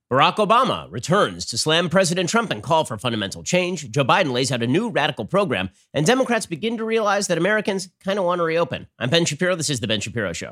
Barack Obama returns to slam President Trump and call for fundamental change. Joe Biden lays out a new radical program, and Democrats begin to realize that Americans kind of want to reopen. I'm Ben Shapiro. This is The Ben Shapiro Show.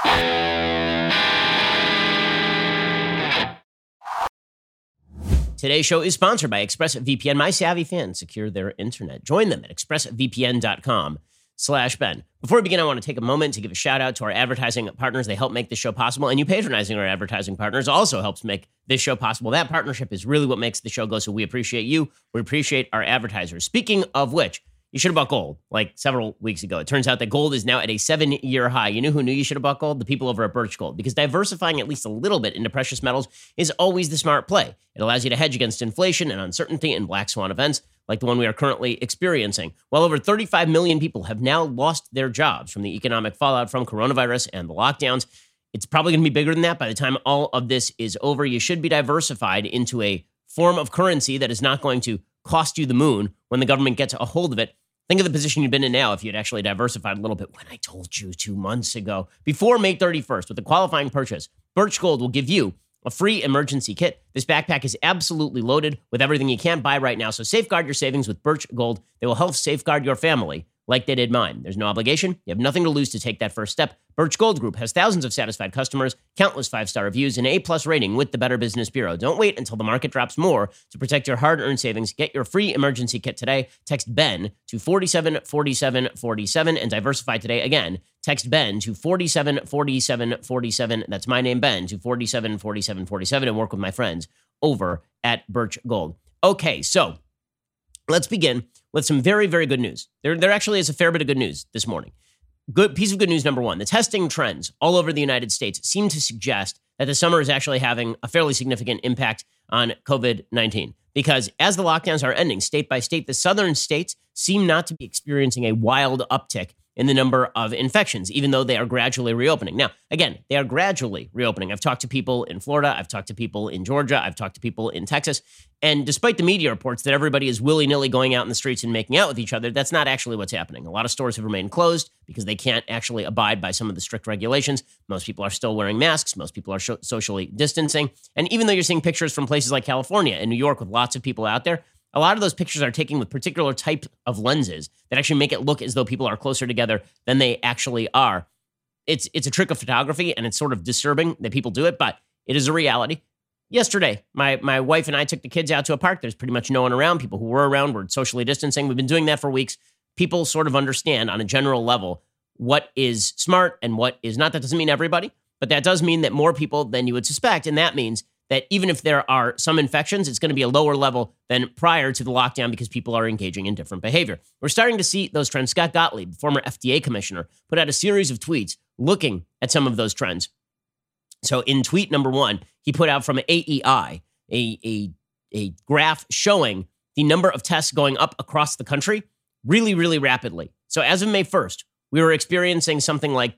Today's show is sponsored by ExpressVPN. My savvy fans secure their internet. Join them at expressvpn.com/Ben. Before we begin, I want to take a moment to give a shout out to our advertising partners. They help make this show possible, and you patronizing our advertising partners also helps make this show possible. That partnership is really what makes the show go, so we appreciate you. We appreciate our advertisers. Speaking of which, you should have bought gold like several weeks ago. It turns out that gold is now at a 7-year high. You know who knew you should have bought gold? The people over at Birch Gold, because diversifying at least a little bit into precious metals is always the smart play. It allows you to hedge against inflation and uncertainty and black swan events like the one we are currently experiencing. Well, over 35 million people have now lost their jobs from the economic fallout from coronavirus and the lockdowns. It's probably going to be bigger than that by the time all of this is over. You should be diversified into a form of currency that is not going to cost you the moon when the government gets a hold of it. Think of the position you've been in now if you'd actually diversified a little bit. When I told you 2 months ago, before May 31st, with a qualifying purchase, Birch Gold will give you a free emergency kit. This backpack is absolutely loaded with everything you can't buy right now. So safeguard your savings with Birch Gold. They will help safeguard your family like they did mine. There's no obligation. You have nothing to lose to take that first step. Birch Gold Group has thousands of satisfied customers, countless 5-star reviews, and A+ rating with the Better Business Bureau. Don't wait until the market drops more to protect your hard-earned savings. Get your free emergency kit today. Text BEN to 474747 and diversify today. Again, text BEN to 474747. That's my name, Ben, to 474747 and work with my friends over at Birch Gold. Okay, so let's begin with some very, very good news. There actually is a fair bit of good news this morning. Good piece of good news number one. The testing trends all over the United States seem to suggest that the summer is actually having a fairly significant impact on COVID-19. Because as the lockdowns are ending state by state, the southern states seem not to be experiencing a wild uptick in the number of infections, even though they are gradually reopening. Now, again, they are gradually reopening. I've talked to people in Florida. I've talked to people in Georgia. I've talked to people in Texas. And despite the media reports that everybody is willy-nilly going out in the streets and making out with each other, that's not actually what's happening. A lot of stores have remained closed because they can't actually abide by some of the strict regulations. Most people are still wearing masks. Most people are socially distancing. And even though you're seeing pictures from places like California and New York with lots of people out there, a lot of those pictures are taken with particular type of lenses that actually make it look as though people are closer together than they actually are. It's a trick of photography, and it's sort of disturbing that people do it, but it is a reality. Yesterday, my wife and I took the kids out to a park. There's pretty much no one around. People who were around were socially distancing. We've been doing that for weeks. People sort of understand on a general level what is smart and what is not. That doesn't mean everybody, but that does mean that more people than you would suspect, and that means that even if there are some infections, it's going to be a lower level than prior to the lockdown because people are engaging in different behavior. We're starting to see those trends. Scott Gottlieb, former FDA commissioner, put out a series of tweets looking at some of those trends. So in tweet number 1, he put out from AEI a graph showing the number of tests going up across the country really, really rapidly. So as of May 1st, we were experiencing something like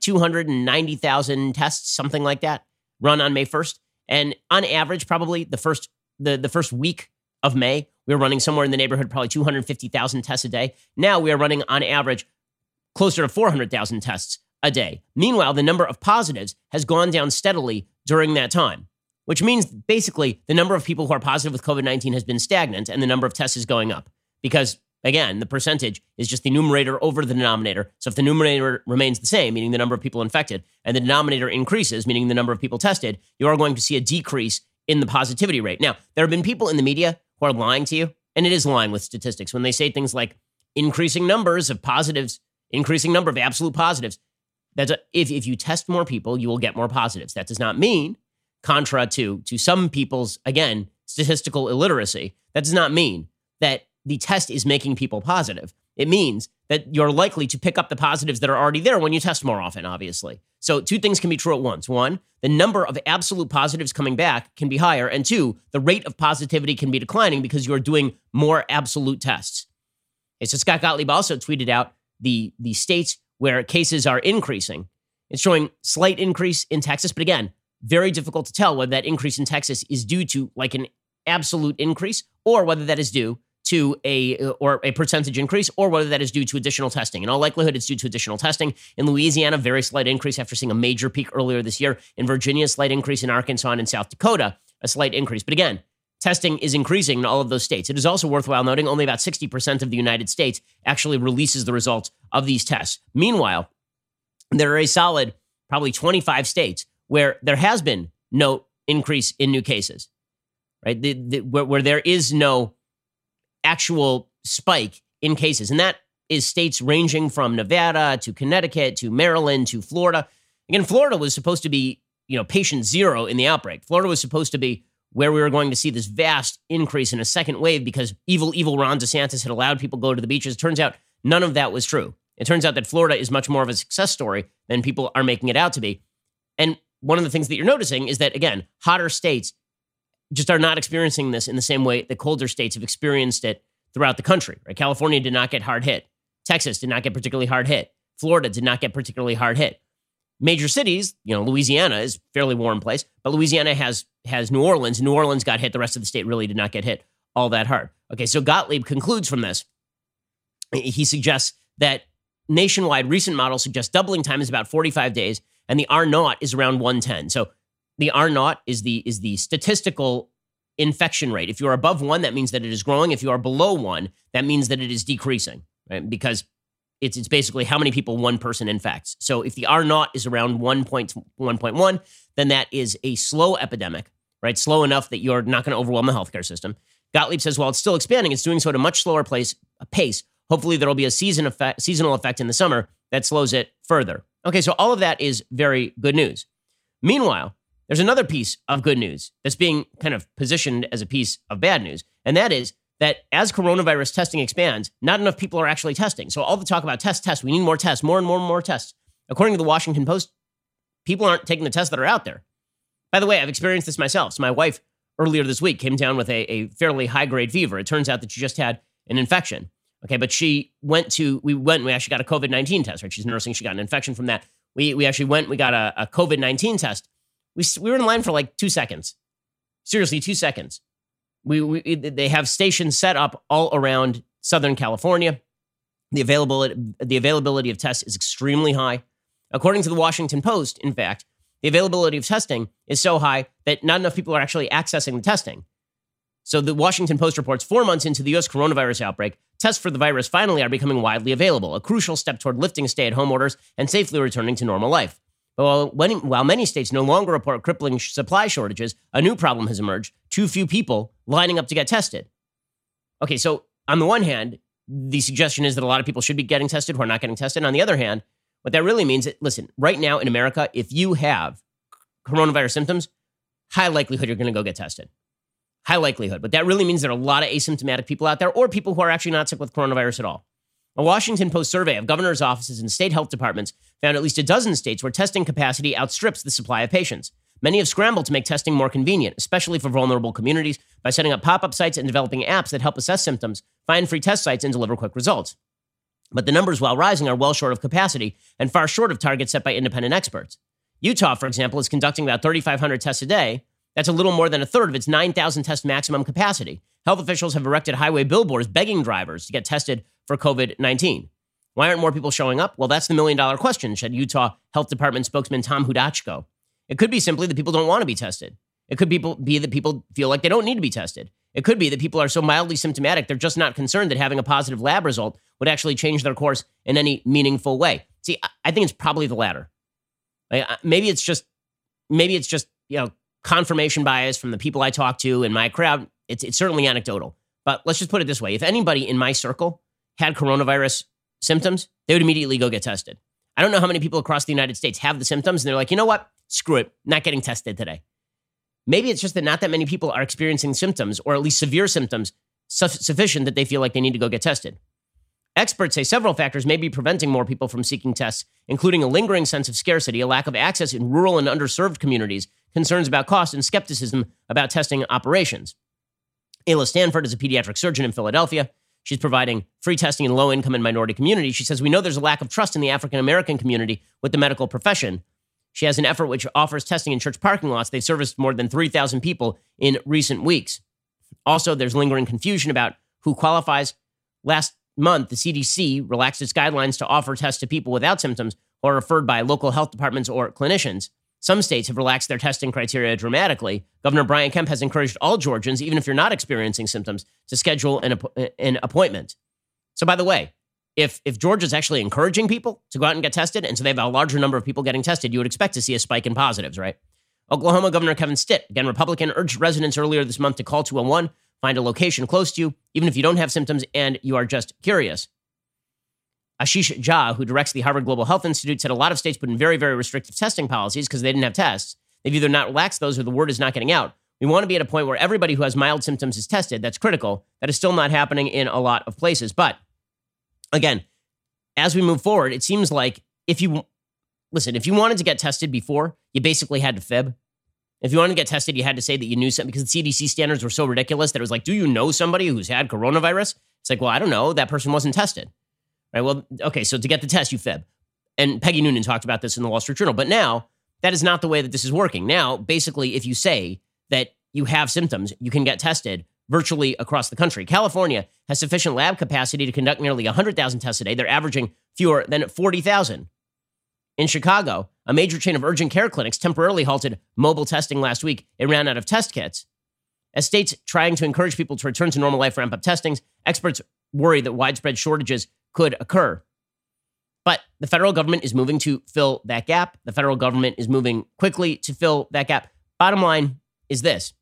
290,000 tests, something like that, run on May 1st. And on average, probably the first week of May, we were running somewhere in the neighborhood, probably 250,000 tests a day. Now we are running on average closer to 400,000 tests a day. Meanwhile, the number of positives has gone down steadily during that time, which means basically the number of people who are positive with COVID-19 has been stagnant and the number of tests is going up because, again, the percentage is just the numerator over the denominator. So if the numerator remains the same, meaning the number of people infected, and the denominator increases, meaning the number of people tested, you are going to see a decrease in the positivity rate. Now, there have been people in the media who are lying to you, and it is lying with statistics when they say things like increasing numbers of positives, increasing number of absolute positives. If you test more people, you will get more positives. That does not mean, contra to some people's, again, statistical illiteracy, that does not mean that the test is making people positive. It means that you're likely to pick up the positives that are already there when you test more often, obviously. So 2 things can be true at once. 1, the number of absolute positives coming back can be higher. And 2, the rate of positivity can be declining because you're doing more absolute tests. Okay, so Scott Gottlieb also tweeted out the states where cases are increasing. It's showing slight increase in Texas, but again, very difficult to tell whether that increase in Texas is due to like an absolute increase or whether that is due to a percentage increase, or whether that is due to additional testing. In all likelihood, it's due to additional testing. In Louisiana, very slight increase after seeing a major peak earlier this year. In Virginia, slight increase. In Arkansas and in South Dakota, a slight increase. But again, testing is increasing in all of those states. It is also worthwhile noting only about 60% of the United States actually releases the results of these tests. Meanwhile, there are a solid probably 25 states where there has been no increase in new cases, right? Where there is no actual spike in cases. And that is states ranging from Nevada to Connecticut to Maryland to Florida. Again, Florida was supposed to be, patient zero in the outbreak. Florida was supposed to be where we were going to see this vast increase in a second wave because evil Ron DeSantis had allowed people to go to the beaches. It turns out none of that was true. It turns out that Florida is much more of a success story than people are making it out to be. And one of the things that you're noticing is that, again, hotter states just are not experiencing this in the same way that colder states have experienced it throughout the country. Right? California did not get hard hit. Texas did not get particularly hard hit. Florida did not get particularly hard hit. Major cities, Louisiana is a fairly warm place, but Louisiana has New Orleans. New Orleans got hit. The rest of the state really did not get hit all that hard. Okay, so Gottlieb concludes from this. He suggests that nationwide recent models suggest doubling time is about 45 days, and the R0 is around 110. So the R0 is the statistical infection rate. If you're above 1, that means that it is growing. If you are below 1, that means that it is decreasing, right? Because it's basically how many people one person infects. So if the R0 is around 1.1, then that is a slow epidemic, right? Slow enough that you're not going to overwhelm the healthcare system. Gottlieb says, while it's still expanding, it's doing so at a much slower pace. Hopefully there will be a seasonal effect in the summer that slows it further. Okay, so all of that is very good news. Meanwhile, there's another piece of good news that's being kind of positioned as a piece of bad news, and that is that as coronavirus testing expands, not enough people are actually testing. So all the talk about tests, we need more tests, more and more and more tests. According to the Washington Post, people aren't taking the tests that are out there. By the way, I've experienced this myself. So my wife earlier this week came down with a fairly high-grade fever. It turns out that she just had an infection. Okay, but we actually got a COVID-19 test, right? She's nursing, she got an infection from that. We actually we got a COVID-19 test. We were in line for like 2 seconds. Seriously, 2 seconds. They have stations set up all around Southern California. The availability of tests is extremely high. According to the Washington Post, in fact, the availability of testing is so high that not enough people are actually accessing the testing. So the Washington Post reports 4 months into the U.S. coronavirus outbreak, tests for the virus finally are becoming widely available, a crucial step toward lifting stay-at-home orders and safely returning to normal life. But while many states no longer report crippling supply shortages, a new problem has emerged: too few people lining up to get tested. Okay, so on the one hand, the suggestion is that a lot of people should be getting tested who are not getting tested. On the other hand, what that really means is, listen, right now in America, if you have coronavirus symptoms, high likelihood you're going to go get tested. High likelihood. But that really means there are a lot of asymptomatic people out there or people who are actually not sick with coronavirus at all. A Washington Post survey of governors' offices and state health departments found at least a dozen states where testing capacity outstrips the supply of patients. Many have scrambled to make testing more convenient, especially for vulnerable communities, by setting up pop-up sites and developing apps that help assess symptoms, find free test sites, and deliver quick results. But the numbers, while rising, are well short of capacity and far short of targets set by independent experts. Utah, for example, is conducting about 3,500 tests a day. That's a little more than a third of its 9,000 test maximum capacity. Health officials have erected highway billboards begging drivers to get tested for COVID-19. Why aren't more people showing up? Well, that's the million-dollar question, said Utah Health Department spokesman Tom Hudachko. It could be simply that people don't want to be tested. It could be that people feel like they don't need to be tested. It could be that people are so mildly symptomatic, they're just not concerned that having a positive lab result would actually change their course in any meaningful way. See, I think it's probably the latter. Maybe it's just confirmation bias from the people I talk to in my crowd. It's certainly anecdotal. But let's just put it this way. If anybody in my circle had coronavirus symptoms, they would immediately go get tested. I don't know how many people across the United States have the symptoms and they're like, you know what? Screw it. Not getting tested today. Maybe it's just that not that many people are experiencing symptoms, or at least severe symptoms, sufficient that they feel like they need to go get tested. Experts say several factors may be preventing more people from seeking tests, including a lingering sense of scarcity, a lack of access in rural and underserved communities, concerns about cost, and skepticism about testing operations. Ayla Stanford is a pediatric surgeon in Philadelphia. She's providing free testing in low-income and minority communities. She says, we know there's a lack of trust in the African-American community with the medical profession. She has an effort which offers testing in church parking lots. They've serviced more than 3,000 people in recent weeks. Also, there's lingering confusion about who qualifies. Last month, the CDC relaxed its guidelines to offer tests to people without symptoms or referred by local health departments or clinicians. Some states have relaxed their testing criteria dramatically. Governor Brian Kemp has encouraged all Georgians, even if you're not experiencing symptoms, to schedule an appointment. So by the way, if Georgia's actually encouraging people to go out and get tested, and so they have a larger number of people getting tested, you would expect to see a spike in positives, right? Oklahoma Governor Kevin Stitt, again Republican, urged residents earlier this month to call 211, find a location close to you, even if you don't have symptoms and you are just curious. Ashish Jha, who directs the Harvard Global Health Institute, said a lot of states put in very, very restrictive testing policies because they didn't have tests. They've either not relaxed those or the word is not getting out. We want to be at a point where everybody who has mild symptoms is tested. That's critical. That is still not happening in a lot of places. But again, as we move forward, it seems like if you wanted to get tested before, you basically had to fib. If you wanted to get tested, you had to say that you knew something because the CDC standards were so ridiculous that it was like, do you know somebody who's had coronavirus? It's like, well, I don't know. That person wasn't tested. Right. Well, okay. So to get the test, you fib. And Peggy Noonan talked about this in the Wall Street Journal. But now that is not the way that this is working. Now, basically, if you say that you have symptoms, you can get tested virtually across the country. California has sufficient lab capacity to conduct nearly 100,000 tests a day. They're averaging fewer than 40,000. In Chicago, a major chain of urgent care clinics temporarily halted mobile testing last week. It ran out of test kits. As states trying to encourage people to return to normal life ramp up testings, experts worry that widespread shortages could occur. But the federal government is moving to fill that gap. The federal government is moving quickly to fill that gap. Bottom line is this.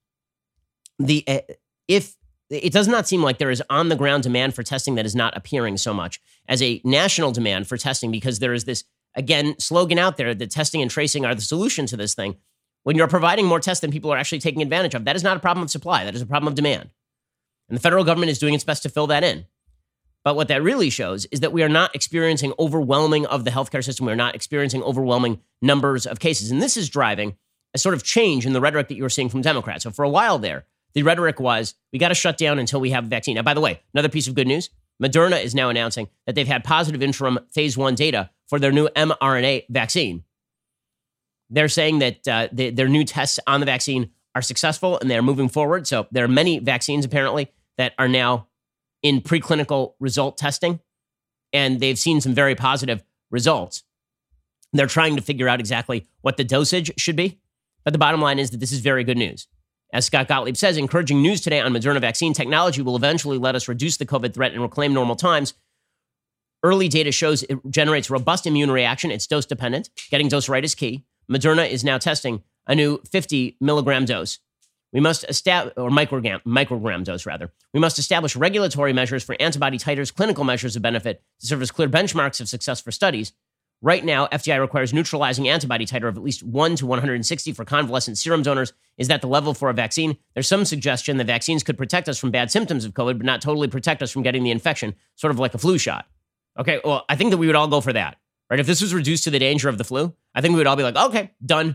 If it does not seem like there is on-the-ground demand for testing that is not appearing so much as a national demand for testing because there is this, again, slogan out there that testing and tracing are the solution to this thing. When you're providing more tests than people are actually taking advantage of, that is not a problem of supply. That is a problem of demand. And the federal government is doing its best to fill that in. But what that really shows is that we are not experiencing overwhelming of the healthcare system. We're not experiencing overwhelming numbers of cases. And this is driving a sort of change in the rhetoric that you were seeing from Democrats. So for a while there, the rhetoric was, we got to shut down until we have a vaccine. Now, by the way, another piece of good news, Moderna is now announcing that they've had positive interim phase 1 data for their new mRNA vaccine. They're saying that their new tests on the vaccine are successful and they're moving forward. So there are many vaccines apparently that are now in preclinical result testing, and they've seen some very positive results. They're trying to figure out exactly what the dosage should be. But the bottom line is that this is very good news. As Scott Gottlieb says, encouraging news today on Moderna vaccine technology will eventually let us reduce the COVID threat and reclaim normal times. Early data shows it generates robust immune reaction. It's dose dependent. Getting dose right is key. Moderna is now testing a new 50 milligram dose. We must establish, or microgram dose rather. We must establish regulatory measures for antibody titers, clinical measures of benefit to serve as clear benchmarks of success for studies. Right now, FDI requires neutralizing antibody titer of at least 1 to 160 for convalescent serum donors. Is that the level for a vaccine? There's some suggestion that vaccines could protect us from bad symptoms of COVID, but not totally protect us from getting the infection, sort of like a flu shot. Okay, well, I think that we would all go for that, right? If this was reduced to the danger of the flu, I think we would all be like, okay, done.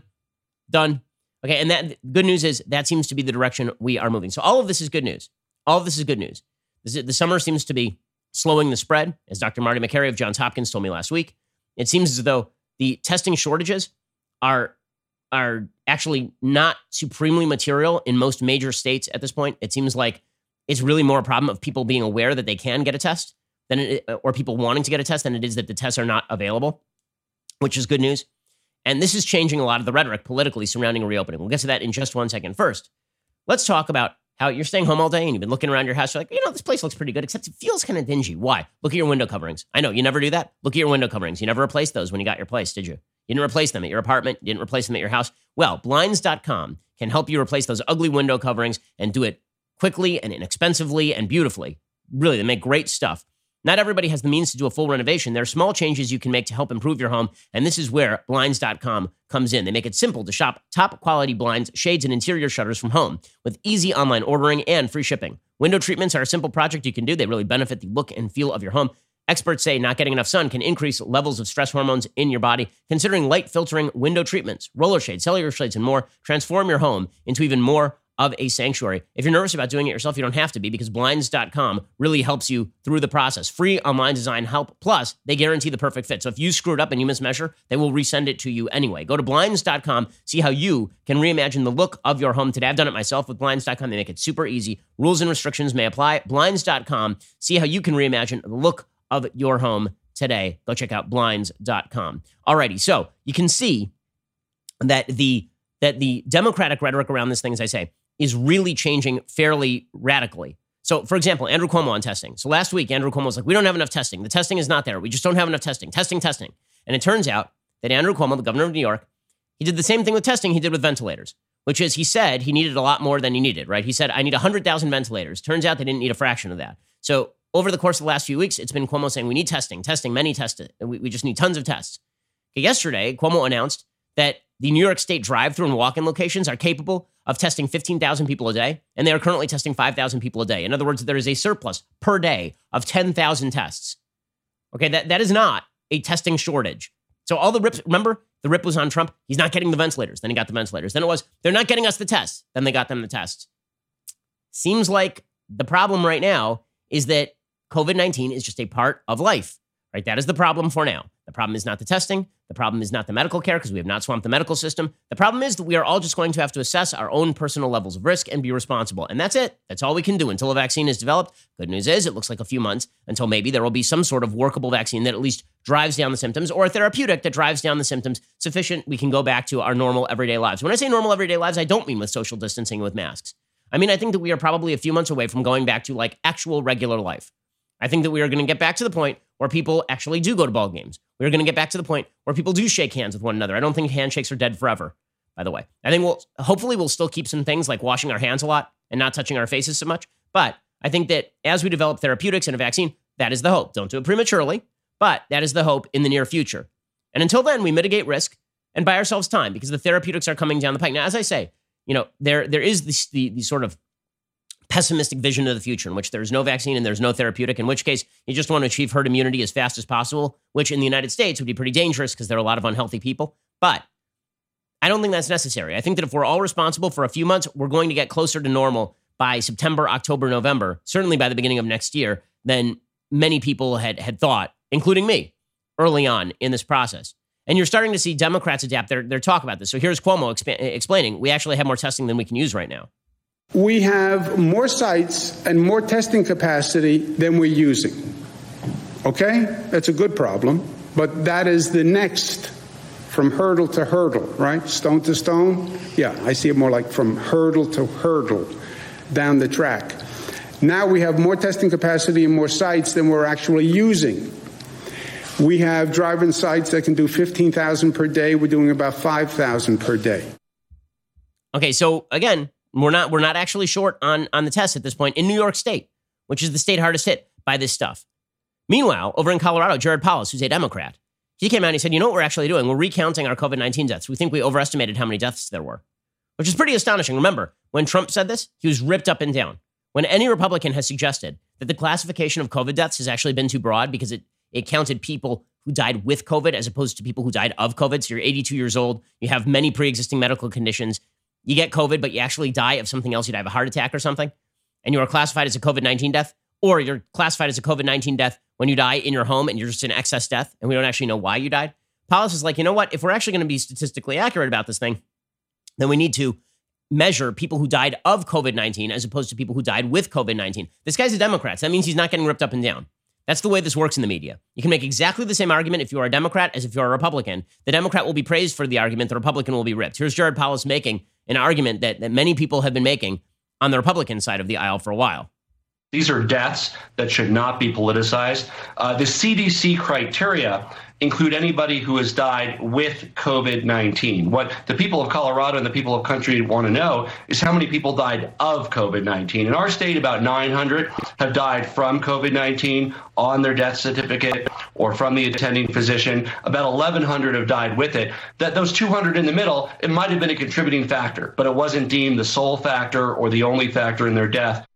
Okay, and that good news is that seems to be the direction we are moving. So all of this is good news. All of this is good news. The summer seems to be slowing the spread, as Dr. Marty Makary of Johns Hopkins told me last week. It seems as though the testing shortages are actually not supremely material in most major states at this point. It seems like it's really more a problem of people being aware that they can get a test or people wanting to get a test than it is that the tests are not available, which is good news. And this is changing a lot of the rhetoric politically surrounding a reopening. We'll get to that in just 1 second. First, let's talk about how you're staying home all day and you've been looking around your house. You're like, this place looks pretty good, except it feels kind of dingy. Why? Look at your window coverings. I know, you never do that. Look at your window coverings. You never replaced those when you got your place, did you? You didn't replace them at your apartment. You didn't replace them at your house. Well, Blinds.com can help you replace those ugly window coverings and do it quickly and inexpensively and beautifully. Really, they make great stuff. Not everybody has the means to do a full renovation. There are small changes you can make to help improve your home, and this is where Blinds.com comes in. They make it simple to shop top-quality blinds, shades, and interior shutters from home with easy online ordering and free shipping. Window treatments are a simple project you can do. They really benefit the look and feel of your home. Experts say not getting enough sun can increase levels of stress hormones in your body. Considering light filtering window treatments, roller shades, cellular shades, and more, transform your home into even more of a sanctuary. If you're nervous about doing it yourself, you don't have to be, because Blinds.com really helps you through the process. Free online design help, plus they guarantee the perfect fit. So if you screw it up and you mismeasure, they will resend it to you anyway. Go to Blinds.com, see how you can reimagine the look of your home today. I've done it myself with Blinds.com. They make it super easy. Rules and restrictions may apply. Blinds.com, see how you can reimagine the look of your home today. Go check out Blinds.com. Alrighty, so you can see that the Democratic rhetoric around this thing, as I say, is really changing fairly radically. So, for example, Andrew Cuomo on testing. So last week, Andrew Cuomo was like, we don't have enough testing. The testing is not there. We just don't have enough testing. Testing. And it turns out that Andrew Cuomo, the governor of New York, he did the same thing with testing he did with ventilators, which is he said he needed a lot more than he needed, right? He said, I need 100,000 ventilators. Turns out they didn't need a fraction of that. So over the course of the last few weeks, it's been Cuomo saying we need testing, many tests. We just need tons of tests. Okay, yesterday, Cuomo announced that the New York State drive-through and walk-in locations are capable of testing 15,000 people a day, and they are currently testing 5,000 people a day. In other words, there is a surplus per day of 10,000 tests. Okay, that is not a testing shortage. So all the rips, remember, the rip was on Trump. He's not getting the ventilators. Then he got the ventilators. Then it was, they're not getting us the tests. Then they got them the tests. Seems like the problem right now is that COVID-19 is just a part of life, right? That is the problem for now. The problem is not the testing. The problem is not the medical care because we have not swamped the medical system. The problem is that we are all just going to have to assess our own personal levels of risk and be responsible. And that's it. That's all we can do until a vaccine is developed. Good news is it looks like a few months until maybe there will be some sort of workable vaccine that at least drives down the symptoms, or a therapeutic that drives down the symptoms sufficient we can go back to our normal everyday lives. When I say normal everyday lives, I don't mean with social distancing with masks. I mean, I think that we are probably a few months away from going back to like actual regular life. I think that we are going to get back to the point where people actually do go to ball games. We're going to get back to the point where people do shake hands with one another. I don't think handshakes are dead forever, by the way. I think we'll still keep some things like washing our hands a lot and not touching our faces so much. But I think that as we develop therapeutics and a vaccine, that is the hope. Don't do it prematurely, but that is the hope in the near future. And until then, we mitigate risk and buy ourselves time because the therapeutics are coming down the pike. Now, as I say, there is the sort of pessimistic vision of the future in which there's no vaccine and there's no therapeutic, in which case you just want to achieve herd immunity as fast as possible, which in the United States would be pretty dangerous because there are a lot of unhealthy people. But I don't think that's necessary. I think that if we're all responsible for a few months, we're going to get closer to normal by September, October, November, certainly by the beginning of next year, than many people had thought, including me, early on in this process. And you're starting to see Democrats adapt their talk about this. So here's Cuomo explaining, we actually have more testing than we can use right now. We have more sites and more testing capacity than we're using. Okay? That's a good problem. But that is the next from hurdle to hurdle, right? Stone to stone. Yeah, I see it more like from hurdle to hurdle down the track. Now we have more testing capacity and more sites than we're actually using. We have drive-in sites that can do 15,000 per day. We're doing about 5,000 per day. Okay, so again, we're not actually short on the tests at this point in New York State, which is the state hardest hit by this stuff. Meanwhile, over in Colorado, Jared Polis, who's a Democrat, he came out and he said, you know what we're actually doing? We're recounting our COVID-19 deaths. We think we overestimated how many deaths there were, which is pretty astonishing. Remember, when Trump said this, he was ripped up and down. When any Republican has suggested that the classification of COVID deaths has actually been too broad because it counted people who died with COVID as opposed to people who died of COVID. So you're 82 years old, you have many pre-existing medical conditions, you get COVID, but you actually die of something else. You die of a heart attack or something, and you are classified as a COVID-19 death, or you're classified as a COVID-19 death when you die in your home and you're just an excess death, and we don't actually know why you died. Polis is like, you know what? If we're actually going to be statistically accurate about this thing, then we need to measure people who died of COVID-19 as opposed to people who died with COVID-19. This guy's a Democrat. So that means he's not getting ripped up and down. That's the way this works in the media. You can make exactly the same argument if you are a Democrat as if you're a Republican. The Democrat will be praised for the argument. The Republican will be ripped. Here's Jared Polis making an argument that many people have been making on the Republican side of the aisle for a while. These are deaths that should not be politicized. The CDC criteria include anybody who has died with COVID-19. What the people of Colorado and the people of country want to know is how many people died of COVID-19. In our state, about 900 have died from COVID-19 on their death certificate or from the attending physician. About 1,100 have died with it. That those 200 in the middle, it might have been a contributing factor, but it wasn't deemed the sole factor or the only factor in their death.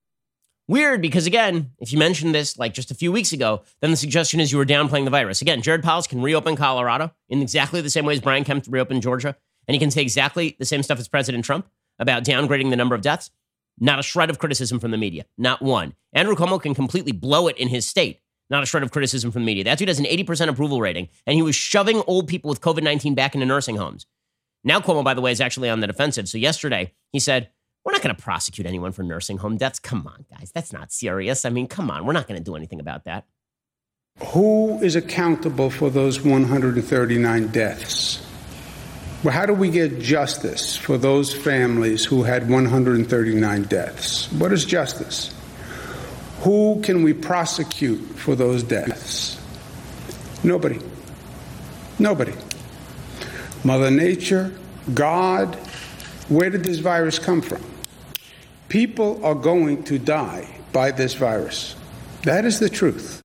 Weird, because again, if you mentioned this like just a few weeks ago, then the suggestion is you were downplaying the virus. Again, Jared Polis can reopen Colorado in exactly the same way as Brian Kemp reopened Georgia, and he can say exactly the same stuff as President Trump about downgrading the number of deaths. Not a shred of criticism from the media. Not one. Andrew Cuomo can completely blow it in his state. Not a shred of criticism from the media. That dude has an 80% approval rating, and he was shoving old people with COVID-19 back into nursing homes. Now Cuomo, by the way, is actually on the defensive. So yesterday, he said, we're not going to prosecute anyone for nursing home deaths. Come on, guys. That's not serious. I mean, come on. We're not going to do anything about that. Who is accountable for those 139 deaths? Well, how do we get justice for those families who had 139 deaths? What is justice? Who can we prosecute for those deaths? Nobody. Nobody. Mother Nature, God, where did this virus come from? People are going to die by this virus. That is the truth.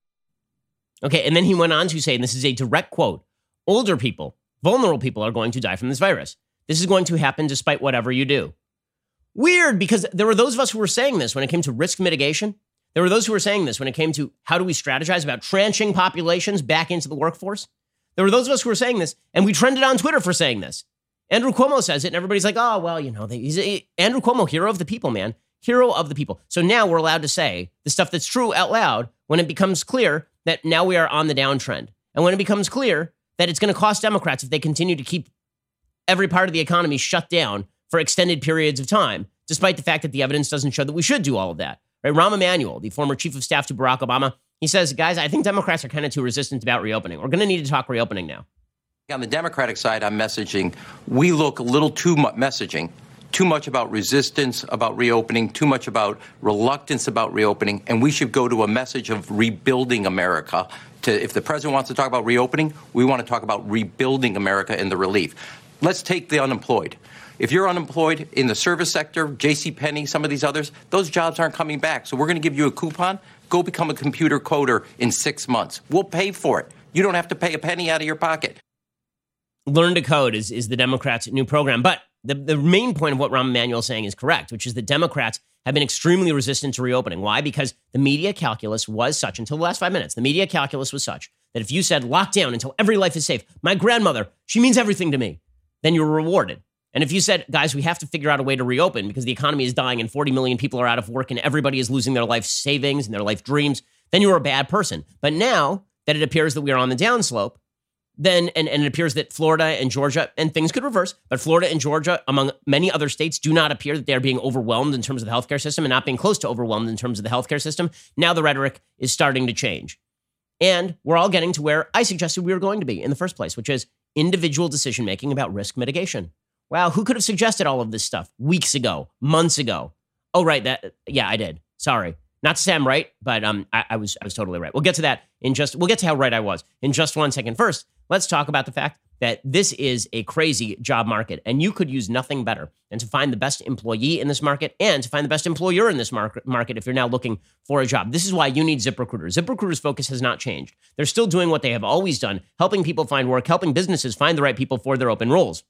Okay, and then he went on to say, and this is a direct quote, older people, vulnerable people are going to die from this virus. This is going to happen despite whatever you do. Weird, because there were those of us who were saying this when it came to risk mitigation. There were those who were saying this when it came to how do we strategize about tranching populations back into the workforce. There were those of us who were saying this, and we trended on Twitter for saying this. Andrew Cuomo says it, and everybody's like, oh, well, he's Andrew Cuomo, hero of the people, man. Hero of the people. So now we're allowed to say the stuff that's true out loud when it becomes clear that now we are on the downtrend. And when it becomes clear that it's going to cost Democrats if they continue to keep every part of the economy shut down for extended periods of time, despite the fact that the evidence doesn't show that we should do all of that. Right? Rahm Emanuel, the former chief of staff to Barack Obama, he says, guys, I think Democrats are kind of too resistant about reopening. We're going to need to talk reopening now. On the Democratic side, I'm messaging, we look a little too much messaging, too much about resistance about reopening, too much about reluctance about reopening, and we should go to a message of rebuilding America. If the president wants to talk about reopening, we want to talk about rebuilding America and the relief. Let's take the unemployed. If you're unemployed in the service sector, JCPenney, some of these others, those jobs aren't coming back. So we're going to give you a coupon. Go become a computer coder in 6 months. We'll pay for it. You don't have to pay a penny out of your pocket. Learn to code is the Democrats' new program. But the main point of what Rahm Emanuel is saying is correct, which is that Democrats have been extremely resistant to reopening. Why? Because the media calculus was such, until the last 5 minutes, the media calculus was such that if you said lockdown until every life is safe, my grandmother, she means everything to me, then you're rewarded. And if you said, guys, we have to figure out a way to reopen because the economy is dying and 40 million people are out of work and everybody is losing their life savings and their life dreams, then you're a bad person. But now that it appears that we are on the downslope, then, and it appears that Florida and Georgia, and things could reverse, but Florida and Georgia, among many other states, do not appear that they are being overwhelmed in terms of the healthcare system and not being close to overwhelmed in terms of the healthcare system. Now the rhetoric is starting to change. And we're all getting to where I suggested we were going to be in the first place, which is individual decision-making about risk mitigation. Wow, who could have suggested all of this stuff weeks ago, months ago? Oh, right, yeah, I did. Sorry. Not to say I'm right, but I was totally right. We'll get to that we'll get to how right I was in just 1 second. First, let's talk about the fact that this is a crazy job market, and you could use nothing better than to find the best employee in this market and to find the best employer in this market if you're now looking for a job. This is why you need ZipRecruiter. ZipRecruiter's focus has not changed. They're still doing what they have always done, helping people find work, helping businesses find the right people for their open roles.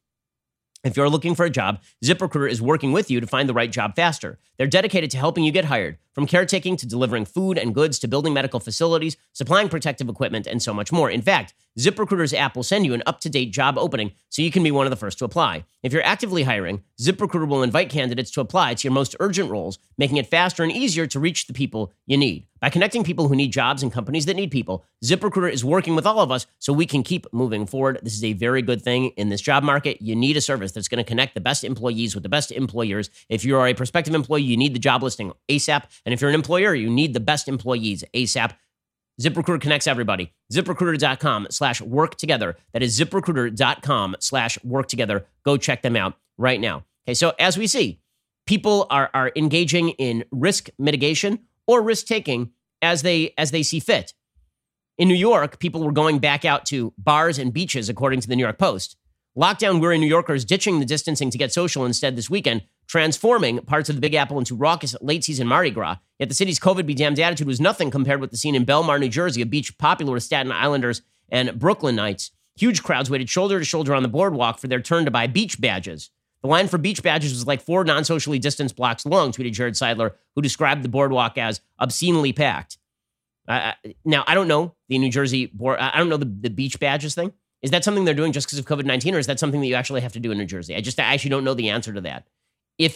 If you're looking for a job, ZipRecruiter is working with you to find the right job faster. They're dedicated to helping you get hired, from caretaking to delivering food and goods to building medical facilities, supplying protective equipment, and so much more. In fact, ZipRecruiter's app will send you an up-to-date job opening so you can be one of the first to apply. If you're actively hiring, ZipRecruiter will invite candidates to apply to your most urgent roles, making it faster and easier to reach the people you need. By connecting people who need jobs and companies that need people, ZipRecruiter is working with all of us so we can keep moving forward. This is a very good thing in this job market. You need a service that's going to connect the best employees with the best employers. If you are a prospective employee, you need the job listing ASAP. And if you're an employer, you need the best employees ASAP. ZipRecruiter connects everybody. ZipRecruiter.com/work together. That is ZipRecruiter.com/work together. Go check them out right now. Okay, so as we see, people are engaging in risk mitigation or risk taking as they see fit. In New York, people were going back out to bars and beaches, according to the New York Post. Lockdown weary New Yorkers ditching the distancing to get social instead this weekend, transforming parts of the Big Apple into raucous late-season Mardi Gras. Yet the city's COVID-be-damned attitude was nothing compared with the scene in Belmar, New Jersey, a beach popular with Staten Islanders and Brooklynites. Huge crowds waited shoulder to shoulder on the boardwalk for their turn to buy beach badges. The line for beach badges was like 4 non-socially distanced blocks long, tweeted Jared Seidler, who described the boardwalk as obscenely packed. Now, I don't know the New Jersey board. I don't know the beach badges thing. Is that something they're doing just because of COVID-19, or is that something that you actually have to do in New Jersey? I actually don't know the answer to that. If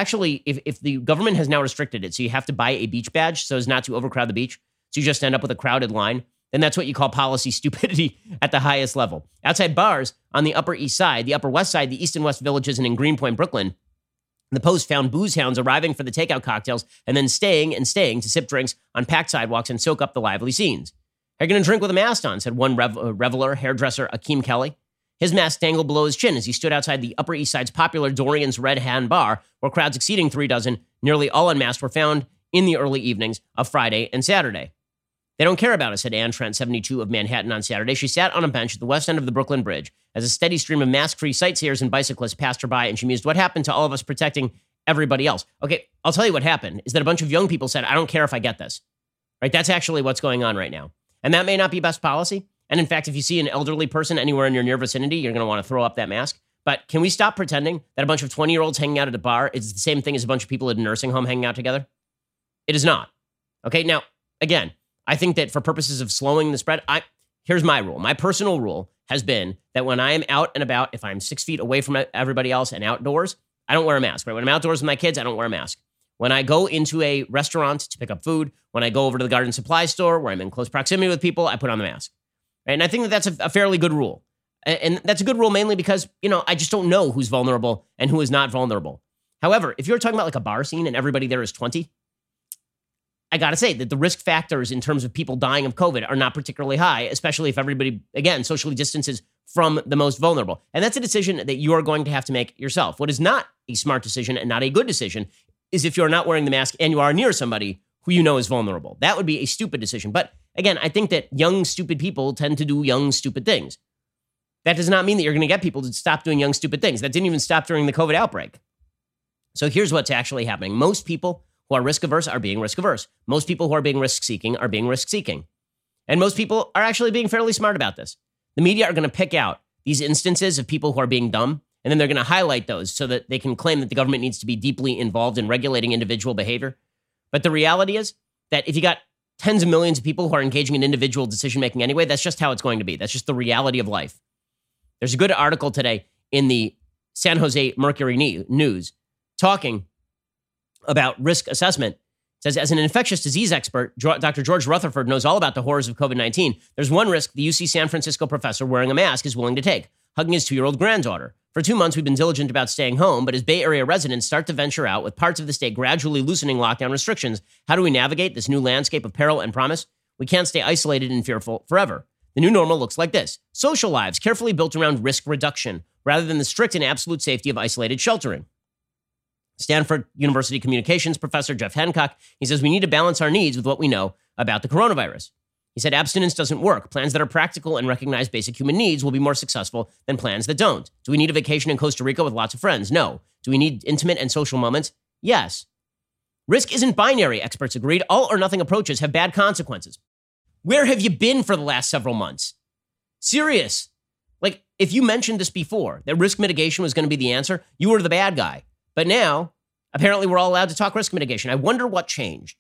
the government has now restricted it, so you have to buy a beach badge so as not to overcrowd the beach, so you just end up with a crowded line, then that's what you call policy stupidity at the highest level. Outside bars on the Upper East Side, the Upper West Side, the East and West Villages, and in Greenpoint, Brooklyn, the Post found booze hounds arriving for the takeout cocktails and then staying to sip drinks on packed sidewalks and soak up the lively scenes. Are you going to drink with a mask on, said one reveler, hairdresser Akeem Kelly. His mask dangled below his chin as he stood outside the Upper East Side's popular Dorian's Red Hand Bar, where crowds exceeding 36, nearly all unmasked, were found in the early evenings of Friday and Saturday. They don't care about us, said Anne Trent, 72, of Manhattan on Saturday. She sat on a bench at the west end of the Brooklyn Bridge as a steady stream of mask-free sightseers and bicyclists passed her by, and she mused, what happened to all of us protecting everybody else? Okay, I'll tell you what happened, is that a bunch of young people said, I don't care if I get this. Right? That's actually what's going on right now. And that may not be best policy. And in fact, if you see an elderly person anywhere in your near vicinity, you're going to want to throw up that mask. But can we stop pretending that a bunch of 20-year-olds hanging out at a bar is the same thing as a bunch of people at a nursing home hanging out together? It is not. Okay, now, again, I think that for purposes of slowing the spread, here's my rule. My personal rule has been that when I am out and about, if I'm 6 feet away from everybody else and outdoors, I don't wear a mask. Right? When I'm outdoors with my kids, I don't wear a mask. When I go into a restaurant to pick up food, when I go over to the garden supply store where I'm in close proximity with people, I put on the mask. Right? And I think that that's a fairly good rule. And that's a good rule mainly because, I just don't know who's vulnerable and who is not vulnerable. However, if you're talking about like a bar scene and everybody there is 20, I got to say that the risk factors in terms of people dying of COVID are not particularly high, especially if everybody, again, socially distances from the most vulnerable. And that's a decision that you are going to have to make yourself. What is not a smart decision and not a good decision is if you're not wearing the mask and you are near somebody who you know is vulnerable. That would be a stupid decision. But again, I think that young, stupid people tend to do young, stupid things. That does not mean that you're going to get people to stop doing young, stupid things. That didn't even stop during the COVID outbreak. So here's what's actually happening. Most people who are risk averse are being risk averse. Most people who are being risk seeking are being risk seeking. And most people are actually being fairly smart about this. The media are going to pick out these instances of people who are being dumb, and then they're going to highlight those so that they can claim that the government needs to be deeply involved in regulating individual behavior. But the reality is that if you got tens of millions of people who are engaging in individual decision-making anyway, that's just how it's going to be. That's just the reality of life. There's a good article today in the San Jose Mercury News talking about risk assessment. It says, as an infectious disease expert, Dr. George Rutherford knows all about the horrors of COVID-19. There's one risk the UC San Francisco professor wearing a mask is willing to take, hugging his 2-year-old granddaughter. For 2 months, we've been diligent about staying home, but as Bay Area residents start to venture out with parts of the state gradually loosening lockdown restrictions, how do we navigate this new landscape of peril and promise? We can't stay isolated and fearful forever. The new normal looks like this: social lives carefully built around risk reduction, rather than the strict and absolute safety of isolated sheltering. Stanford University communications professor Jeff Hancock, he says we need to balance our needs with what we know about the coronavirus. He said abstinence doesn't work. Plans that are practical and recognize basic human needs will be more successful than plans that don't. Do we need a vacation in Costa Rica with lots of friends? No. Do we need intimate and social moments? Yes. Risk isn't binary, experts agreed. All or nothing approaches have bad consequences. Where have you been for the last several months? Serious. Like, if you mentioned this before, that risk mitigation was going to be the answer, you were the bad guy. But now, apparently we're all allowed to talk risk mitigation. I wonder what changed.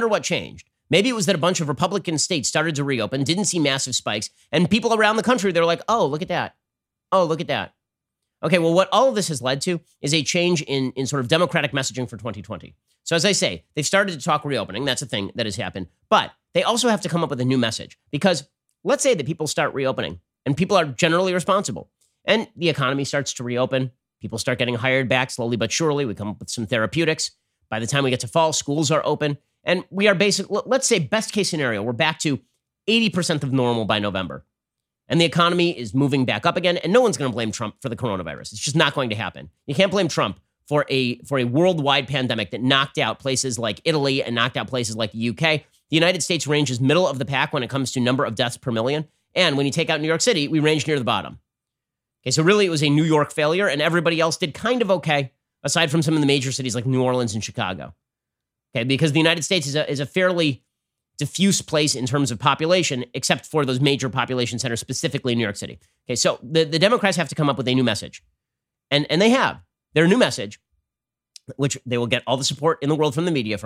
Maybe it was that a bunch of Republican states started to reopen, didn't see massive spikes, and people around the country, they're like, oh, look at that. Oh, look at that. Okay, well, what all of this has led to is a change in sort of democratic messaging for 2020. So as I say, they've started to talk reopening. That's a thing that has happened. But they also have to come up with a new message, because let's say that people start reopening and people are generally responsible and the economy starts to reopen. People start getting hired back slowly but surely. We come up with some therapeutics. By the time we get to fall, schools are open. And we are basically, let's say best case scenario, we're back to 80% of normal by November. And the economy is moving back up again. And no one's going to blame Trump for the coronavirus. It's just not going to happen. You can't blame Trump for a worldwide pandemic that knocked out places like Italy and knocked out places like the UK. The United States ranges middle of the pack when it comes to number of deaths per million. And when you take out New York City, we range near the bottom. Okay, so really it was a New York failure, and everybody else did kind of okay, aside from some of the major cities like New Orleans and Chicago. Okay, because the United States is a fairly diffuse place in terms of population, except for those major population centers, specifically New York City. Okay, so the Democrats have to come up with a new message. And they have. Their new message, which they will get all the support in the world from the media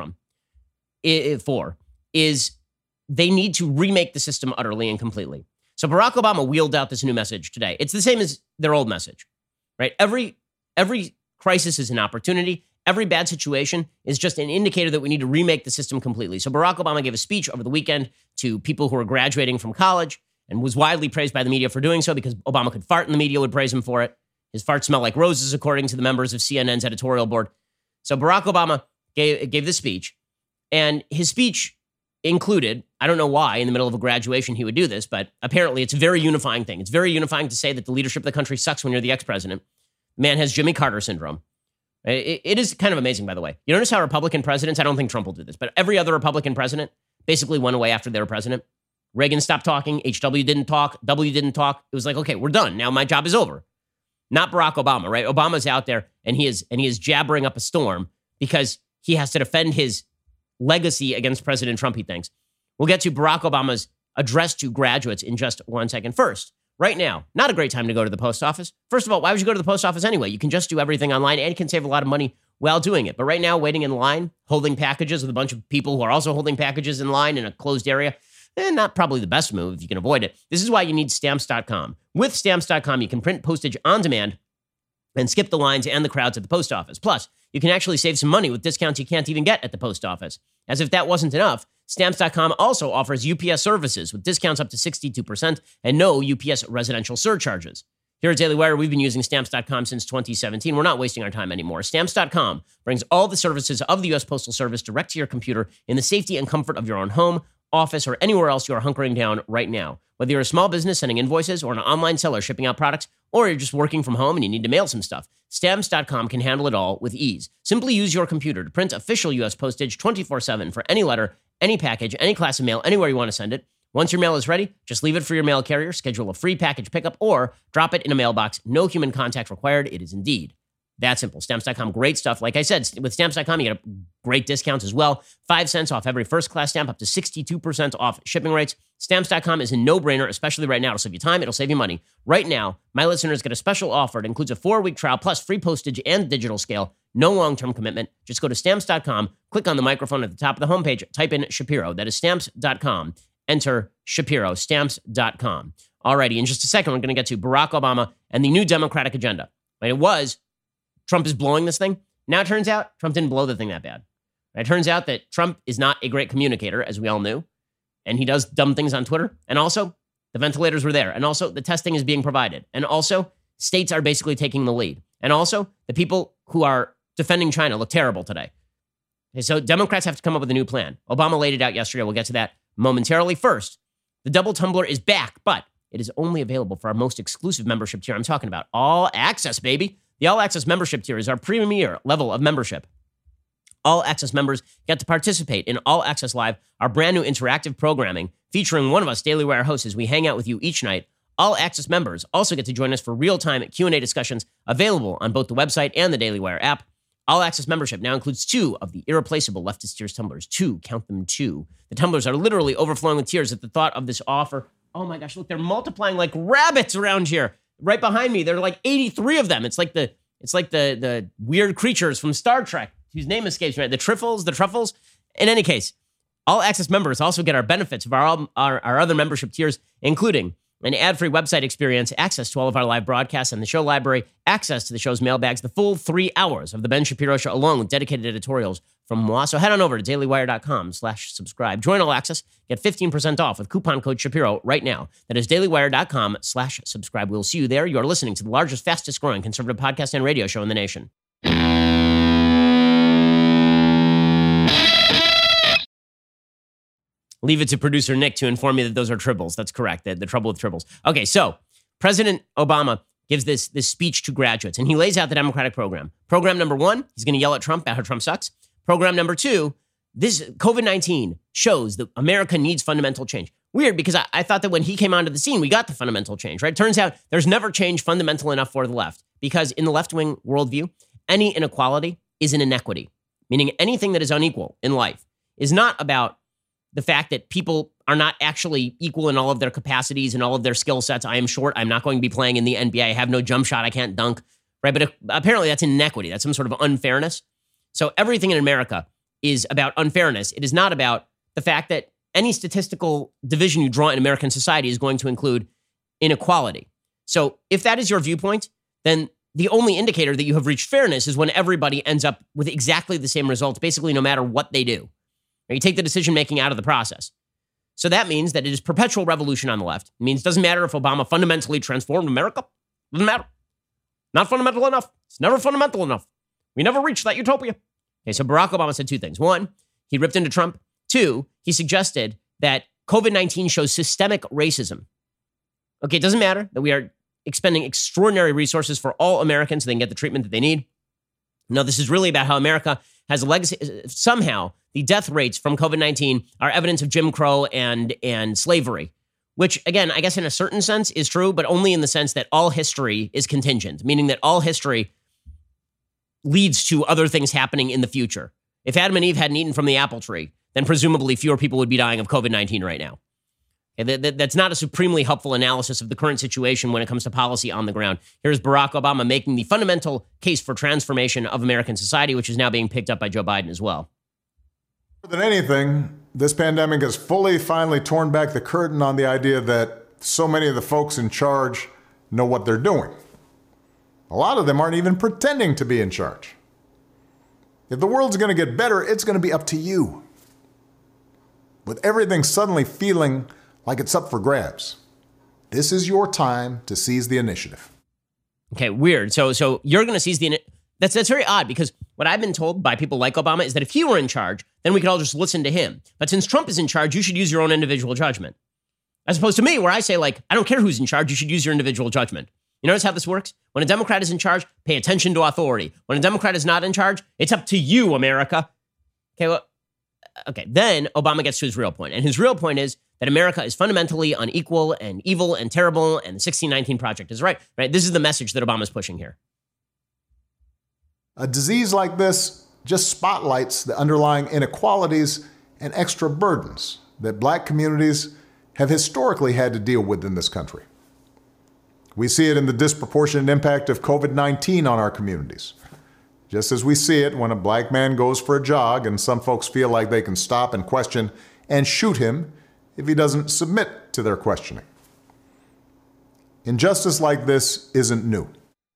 is they need to remake the system utterly and completely. So Barack Obama wheeled out this new message today. It's the same as their old message, right? Every crisis is an opportunity. Every bad situation is just an indicator that we need to remake the system completely. So Barack Obama gave a speech over the weekend to people who are graduating from college and was widely praised by the media for doing so because Obama could fart and the media would praise him for it. His farts smell like roses, according to the members of CNN's editorial board. So Barack Obama gave this speech, and his speech included, I don't know why in the middle of a graduation he would do this, but apparently it's a very unifying thing. It's very unifying to say that the leadership of the country sucks when you're the ex-president. Man has Jimmy Carter syndrome. It is kind of amazing, by the way. You notice how Republican presidents, I don't think Trump will do this, but every other Republican president basically went away after they were president. Reagan stopped talking. H.W. didn't talk. W. didn't talk. It was like, okay, we're done. Now my job is over. Not Barack Obama, right? Obama's out there and he is jabbering up a storm because he has to defend his legacy against President Trump, he thinks. We'll get to Barack Obama's address to graduates in just 1 second. First, right now, not a great time to go to the post office. First of all, why would you go to the post office anyway? You can just do everything online and you can save a lot of money while doing it. But right now, waiting in line, holding packages with a bunch of people who are also holding packages in line in a closed area, not probably the best move if you can avoid it. This is why you need Stamps.com. With Stamps.com, you can print postage on demand and skip the lines and the crowds at the post office. Plus, you can actually save some money with discounts you can't even get at the post office. As if that wasn't enough, Stamps.com also offers UPS services with discounts up to 62% and no UPS residential surcharges. Here at Daily Wire, we've been using Stamps.com since 2017. We're not wasting our time anymore. Stamps.com brings all the services of the U.S. Postal Service direct to your computer in the safety and comfort of your own home, office, or anywhere else you are hunkering down right now. Whether you're a small business sending invoices or an online seller shipping out products, or you're just working from home and you need to mail some stuff, Stamps.com can handle it all with ease. Simply use your computer to print official U.S. postage 24/7 for any letter, any package, any class of mail, anywhere you want to send it. Once your mail is ready, just leave it for your mail carrier, schedule a free package pickup, or drop it in a mailbox. No human contact required. It is indeed that simple. Stamps.com, great stuff. Like I said, with Stamps.com, you get great discounts as well. 5 cents off every first-class stamp, up to 62% off shipping rates. Stamps.com is a no-brainer, especially right now. It'll save you time. It'll save you money. Right now, my listeners get a special offer. It includes a 4-week trial plus free postage and digital scale. No long-term commitment. Just go to Stamps.com, click on the microphone at the top of the homepage, type in Shapiro. That is Stamps.com. Enter Shapiro, Stamps.com. Alrighty, in just a second, we're going to get to Barack Obama and the new Democratic agenda. It was Trump is blowing this thing. Now it turns out Trump didn't blow the thing that bad. It turns out that Trump is not a great communicator, as we all knew, and he does dumb things on Twitter. And also, the ventilators were there. And also, the testing is being provided. And also, states are basically taking the lead. And also, the people who are defending China look terrible today. Okay, so Democrats have to come up with a new plan. Obama laid it out yesterday. We'll get to that momentarily. First, the double tumbler is back, but it is only available for our most exclusive membership tier. I'm talking about All Access, baby. The All Access membership tier is our premier level of membership. All Access members get to participate in All Access Live, our brand new interactive programming featuring one of us Daily Wire hosts as we hang out with you each night. All Access members also get to join us for real-time Q&A discussions available on both the website and the Daily Wire app. All Access membership now includes 2 of the irreplaceable Leftist Tears tumblers. 2, count them 2. The tumblers are literally overflowing with tears at the thought of this offer. Oh my gosh, look, they're multiplying like rabbits around here. Right behind me, there are like 83 of them. It's like the weird creatures from Star Trek, whose name escapes me. The truffles. In any case, All Access members also get our benefits of our other membership tiers, including an ad-free website experience, access to all of our live broadcasts and the show library, access to the show's mailbags, the full 3 hours of The Ben Shapiro Show, along with dedicated editorials from moi. So head on over to dailywire.com/subscribe. Join All Access. Get 15% off with coupon code Shapiro right now. That is dailywire.com/subscribe. We'll see you there. You are listening to the largest, fastest growing conservative podcast and radio show in the nation. Leave it to producer Nick to inform me that those are tribbles. That's correct. The trouble with tribbles. Okay, so President Obama gives this speech to graduates, and he lays out the Democratic program. Program number 1, he's going to yell at Trump about how Trump sucks. Program number 2, this COVID-19 shows that America needs fundamental change. Weird, because I thought that when he came onto the scene, we got the fundamental change, right? Turns out there's never change fundamental enough for the left, because in the left-wing worldview, any inequality is an inequity, meaning anything that is unequal in life is not about the fact that people are not actually equal in all of their capacities and all of their skill sets. I am short. I'm not going to be playing in the NBA. I have no jump shot. I can't dunk, right? But apparently that's inequity. That's some sort of unfairness. So everything in America is about unfairness. It is not about the fact that any statistical division you draw in American society is going to include inequality. So if that is your viewpoint, then the only indicator that you have reached fairness is when everybody ends up with exactly the same results, basically no matter what they do. You take the decision-making out of the process. So that means that it is perpetual revolution on the left. It means it doesn't matter if Obama fundamentally transformed America. Doesn't matter. Not fundamental enough. It's never fundamental enough. We never reached that utopia. Okay, so Barack Obama said 2 things. 1, he ripped into Trump. Two, he suggested that COVID-19 shows systemic racism. Okay, it doesn't matter that we are expending extraordinary resources for all Americans so they can get the treatment that they need. No, this is really about how America has a legacy. Somehow, the death rates from COVID-19 are evidence of Jim Crow and slavery, which, again, I guess in a certain sense is true, but only in the sense that all history is contingent, meaning that all history leads to other things happening in the future. If Adam and Eve hadn't eaten from the apple tree, then presumably fewer people would be dying of COVID-19 right now. That's not a supremely helpful analysis of the current situation when it comes to policy on the ground. Here's Barack Obama making the fundamental case for transformation of American society, which is now being picked up by Joe Biden as well. More than anything, this pandemic has finally torn back the curtain on the idea that so many of the folks in charge know what they're doing. A lot of them aren't even pretending to be in charge. If the world's going to get better, it's going to be up to you. With everything suddenly feeling like it's up for grabs, this is your time to seize the initiative. Okay, weird. So you're going to seize the... That's very odd, because what I've been told by people like Obama is that if he were in charge, then we could all just listen to him. But since Trump is in charge, you should use your own individual judgment. As opposed to me, where I say, like, I don't care who's in charge, you should use your individual judgment. You notice how this works? When a Democrat is in charge, pay attention to authority. When a Democrat is not in charge, it's up to you, America. Okay, then Obama gets to his real point. And his real point is that America is fundamentally unequal and evil and terrible, and the 1619 Project is right. This is the message that Obama's pushing here. A disease like this just spotlights the underlying inequalities and extra burdens that black communities have historically had to deal with in this country. We see it in the disproportionate impact of COVID-19 on our communities, just as we see it when a black man goes for a jog and some folks feel like they can stop and question and shoot him if he doesn't submit to their questioning. Injustice like this isn't new.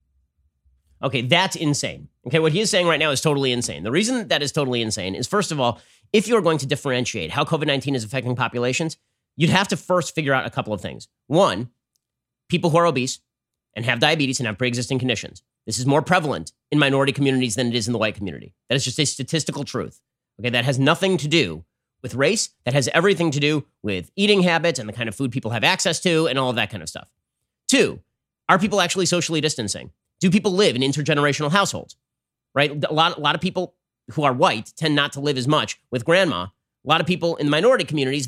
Okay, that's insane. Okay, what he is saying right now is totally insane. The reason that is totally insane is, first of all, if you're going to differentiate how COVID-19 is affecting populations, you'd have to first figure out a couple of things. One, people who are obese and have diabetes and have pre-existing conditions. This is more prevalent in minority communities than it is in the white community. That is just a statistical truth. Okay, that has nothing to do with race. That has everything to do with eating habits and the kind of food people have access to and all of that kind of stuff. Two, are people actually socially distancing? Do people live in intergenerational households? Right? A lot of people who are white tend not to live as much with grandma. A lot of people in the minority communities,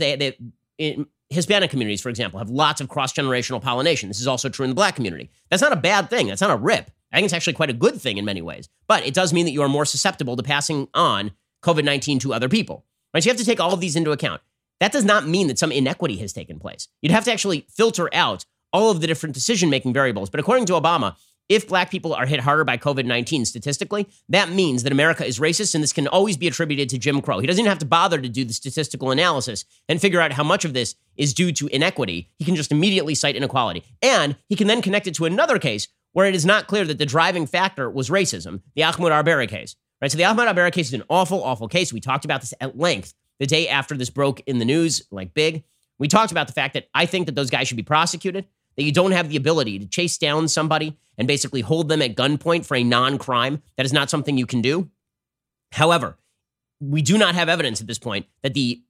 in Hispanic communities, for example, have lots of cross-generational pollination. This is also true in the black community. That's not a bad thing. That's not a rip. I think it's actually quite a good thing in many ways. But it does mean that you are more susceptible to passing on COVID-19 to other people. Right? So you have to take all of these into account. That does not mean that some inequity has taken place. You'd have to actually filter out all of the different decision-making variables. But according to Obama, if black people are hit harder by COVID-19 statistically, that means that America is racist, and this can always be attributed to Jim Crow. He doesn't even have to bother to do the statistical analysis and figure out how much of this is due to inequity. He can just immediately cite inequality. And he can then connect it to another case where it is not clear that the driving factor was racism, the Ahmaud Arbery case. Right? So the Ahmaud Arbery case is an awful, awful case. We talked about this at length the day after this broke in the news, like big. We talked about the fact that I think that those guys should be prosecuted, that you don't have the ability to chase down somebody and basically hold them at gunpoint for a non-crime. That is not something you can do. However, we do not have evidence at this point that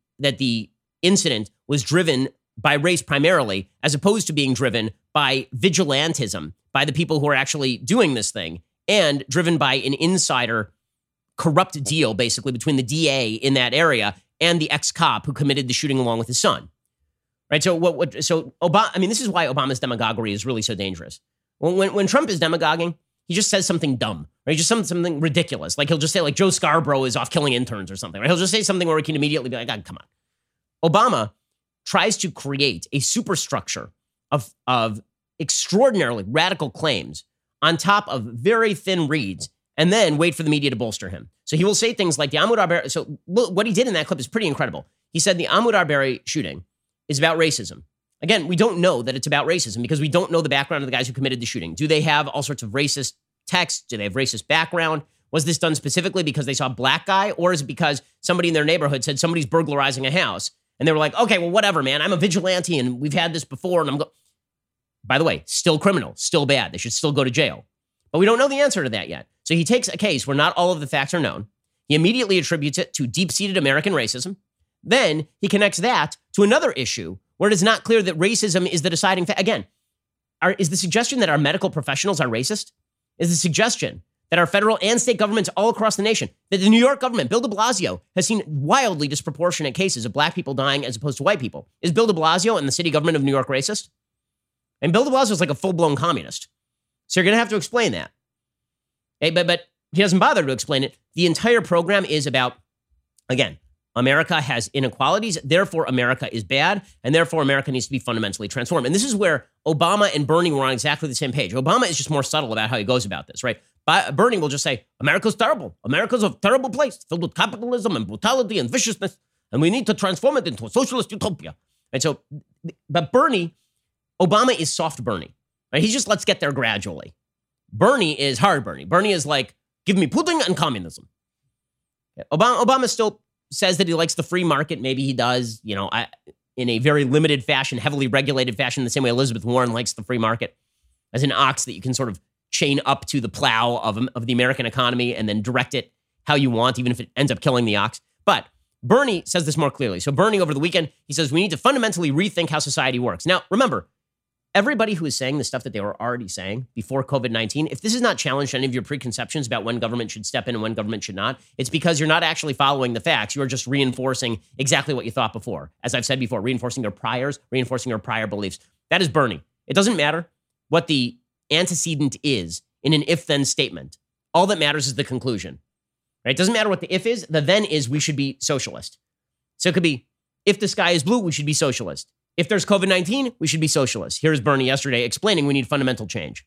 the incident was driven by race primarily, as opposed to being driven by vigilantism, by the people who are actually doing this thing, and driven by an insider corrupt deal, basically, between the DA in that area and the ex-cop who committed the shooting along with his son. Right. So Obama, I mean, this is why Obama's demagoguery is really so dangerous. When Trump is demagoguing, he just says something dumb, right? He just something ridiculous. Like he'll just say like Joe Scarborough is off killing interns or something. Right? He'll just say something where he can immediately be like, oh, come on. Obama tries to create a superstructure of extraordinarily radical claims on top of very thin reeds, and then wait for the media to bolster him. So he will say things like the Ahmaud Arbery. So what he did in that clip is pretty incredible. He said the Ahmaud Arbery shooting is about racism. Again, we don't know that it's about racism because we don't know the background of the guys who committed the shooting. Do they have all sorts of racist texts? Do they have racist background? Was this done specifically because they saw a black guy? Or is it because somebody in their neighborhood said somebody's burglarizing a house? And they were like, okay, well, whatever, man. I'm a vigilante and we've had this before. And by the way, still criminal, still bad. They should still go to jail. But we don't know the answer to that yet. So he takes a case where not all of the facts are known. He immediately attributes it to deep-seated American racism. Then he connects that to another issue where it is not clear that racism is the deciding factor. Again, is the suggestion that our medical professionals are racist? Is the suggestion that our federal and state governments all across the nation, that the New York government, Bill de Blasio, has seen wildly disproportionate cases of black people dying as opposed to white people? Is Bill de Blasio and the city government of New York racist? And Bill de Blasio is like a full-blown communist. So you're going to have to explain that. Hey, but he doesn't bother to explain it. The entire program is about, again, America has inequalities, therefore America is bad, and therefore America needs to be fundamentally transformed. And this is where Obama and Bernie were on exactly the same page. Obama is just more subtle about how he goes about this, right? Bernie will just say, America's terrible. America's a terrible place filled with capitalism and brutality and viciousness, and we need to transform it into a socialist utopia. And so, but Obama is soft Bernie. Right? He just let's get there gradually. Bernie is hard Bernie. Bernie is like, give me Putin and communism. Obama still says that he likes the free market. Maybe he does, in a very limited fashion, heavily regulated fashion, the same way Elizabeth Warren likes the free market as an ox that you can sort of chain up to the plow of the American economy and then direct it how you want, even if it ends up killing the ox. But Bernie says this more clearly. So Bernie, over the weekend, he says we need to fundamentally rethink how society works. Now, remember, everybody who is saying the stuff that they were already saying before COVID-19, if this is not challenged any of your preconceptions about when government should step in and when government should not, it's because you're not actually following the facts. You're just reinforcing exactly what you thought before. As I've said before, reinforcing your prior beliefs. That is Bernie. It doesn't matter what the antecedent is in an if-then statement. All that matters is the conclusion. Right? It doesn't matter what the if is. The then is we should be socialist. So it could be, if the sky is blue, we should be socialist. If there's COVID-19, we should be socialist. Here's Bernie yesterday explaining we need fundamental change.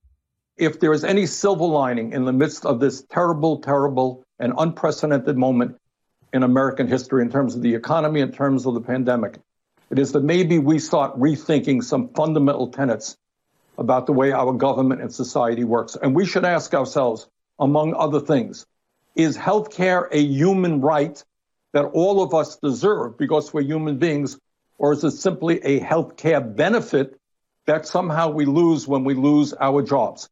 If there is any silver lining in the midst of this terrible, terrible and unprecedented moment in American history in terms of the economy, in terms of the pandemic, it is that maybe we start rethinking some fundamental tenets about the way our government and society works. And we should ask ourselves, among other things, is healthcare a human right that all of us deserve because we're human beings? Or is it simply a healthcare benefit that somehow we lose when we lose our jobs?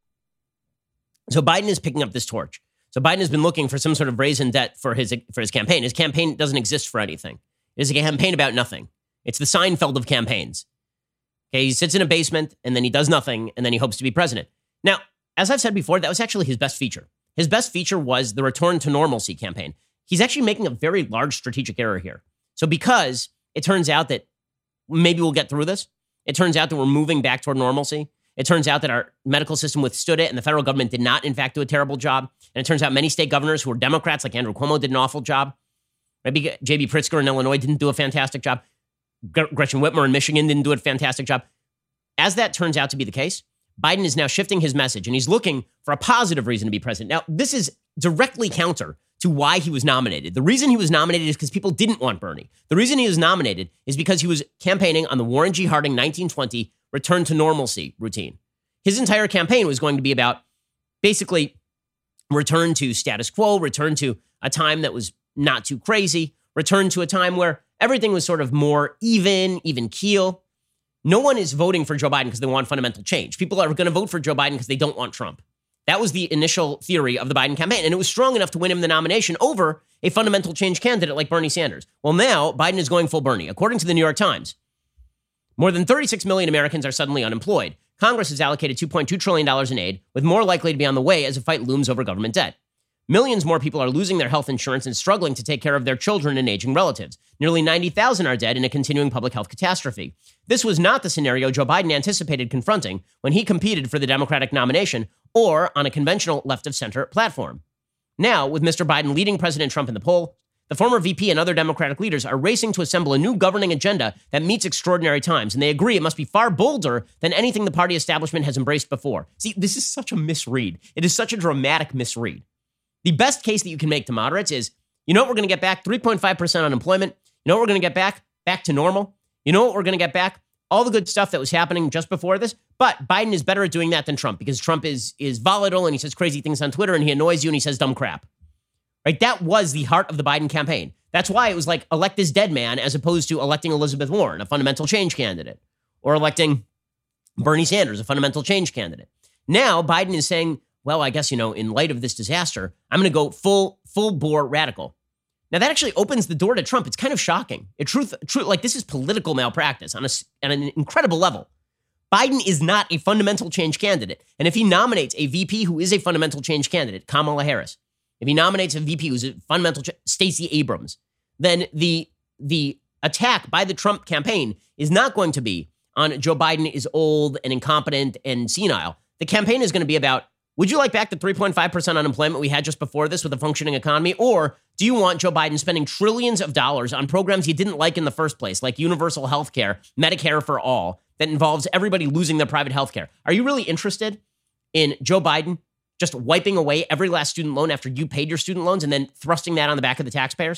So Biden is picking up this torch. So Biden has been looking for some sort of raise in debt for his campaign. His campaign doesn't exist for anything. It is a campaign about nothing. It's the Seinfeld of campaigns. Okay, he sits in a basement and then he does nothing and then he hopes to be president. Now, as I've said before, that was actually his best feature. His best feature was the return to normalcy campaign. He's actually making a very large strategic error here. So because it turns out that maybe we'll get through this. It turns out that we're moving back toward normalcy. It turns out that our medical system withstood it and the federal government did not, in fact, do a terrible job. And it turns out many state governors who are Democrats, like Andrew Cuomo, did an awful job. Maybe J.B. Pritzker in Illinois didn't do a fantastic job. Gretchen Whitmer in Michigan didn't do a fantastic job. As that turns out to be the case, Biden is now shifting his message and he's looking for a positive reason to be president. Now, this is directly counter to why he was nominated. The reason he was nominated is because people didn't want Bernie. The reason he was nominated is because he was campaigning on the Warren G. Harding 1920 return to normalcy routine. His entire campaign was going to be about basically return to status quo, return to a time that was not too crazy, return to a time where everything was sort of more even keel. No one is voting for Joe Biden because they want fundamental change. People are going to vote for Joe Biden because they don't want Trump. That was the initial theory of the Biden campaign, and it was strong enough to win him the nomination over a fundamental change candidate like Bernie Sanders. Well, now Biden is going full Bernie. According to the New York Times, more than 36 million Americans are suddenly unemployed. Congress has allocated $2.2 trillion in aid, with more likely to be on the way as a fight looms over government debt. Millions more people are losing their health insurance and struggling to take care of their children and aging relatives. Nearly 90,000 are dead in a continuing public health catastrophe. This was not the scenario Joe Biden anticipated confronting when he competed for the Democratic nomination or on a conventional left-of-center platform. Now, with Mr. Biden leading President Trump in the poll, the former VP and other Democratic leaders are racing to assemble a new governing agenda that meets extraordinary times, and they agree it must be far bolder than anything the party establishment has embraced before. See, this is such a misread. It is such a dramatic misread. The best case that you can make to moderates is, you know what we're going to get back? 3.5% unemployment. You know what we're going to get back? Back to normal. You know what we're going to get back? All the good stuff that was happening just before this. But Biden is better at doing that than Trump because Trump is volatile and he says crazy things on Twitter and he annoys you and he says dumb crap. Right? That was the heart of the Biden campaign. That's why it was like elect this dead man as opposed to electing Elizabeth Warren, a fundamental change candidate, or electing Bernie Sanders, a fundamental change candidate. Now Biden is saying, well, I guess, in light of this disaster, I'm going to go full bore radical. Now, that actually opens the door to Trump. It's kind of shocking. Like, this is political malpractice on an incredible level. Biden is not a fundamental change candidate. And if he nominates a VP who is a fundamental change candidate, Kamala Harris, if he nominates a VP who's a fundamental Stacey Abrams, then the attack by the Trump campaign is not going to be on Joe Biden is old and incompetent and senile. The campaign is going to be about, would you like back the 3.5% unemployment we had just before this with a functioning economy? Or do you want Joe Biden spending trillions of dollars on programs you didn't like in the first place, like universal health care, Medicare for all, that involves everybody losing their private health care? Are you really interested in Joe Biden just wiping away every last student loan after you paid your student loans and then thrusting that on the back of the taxpayers?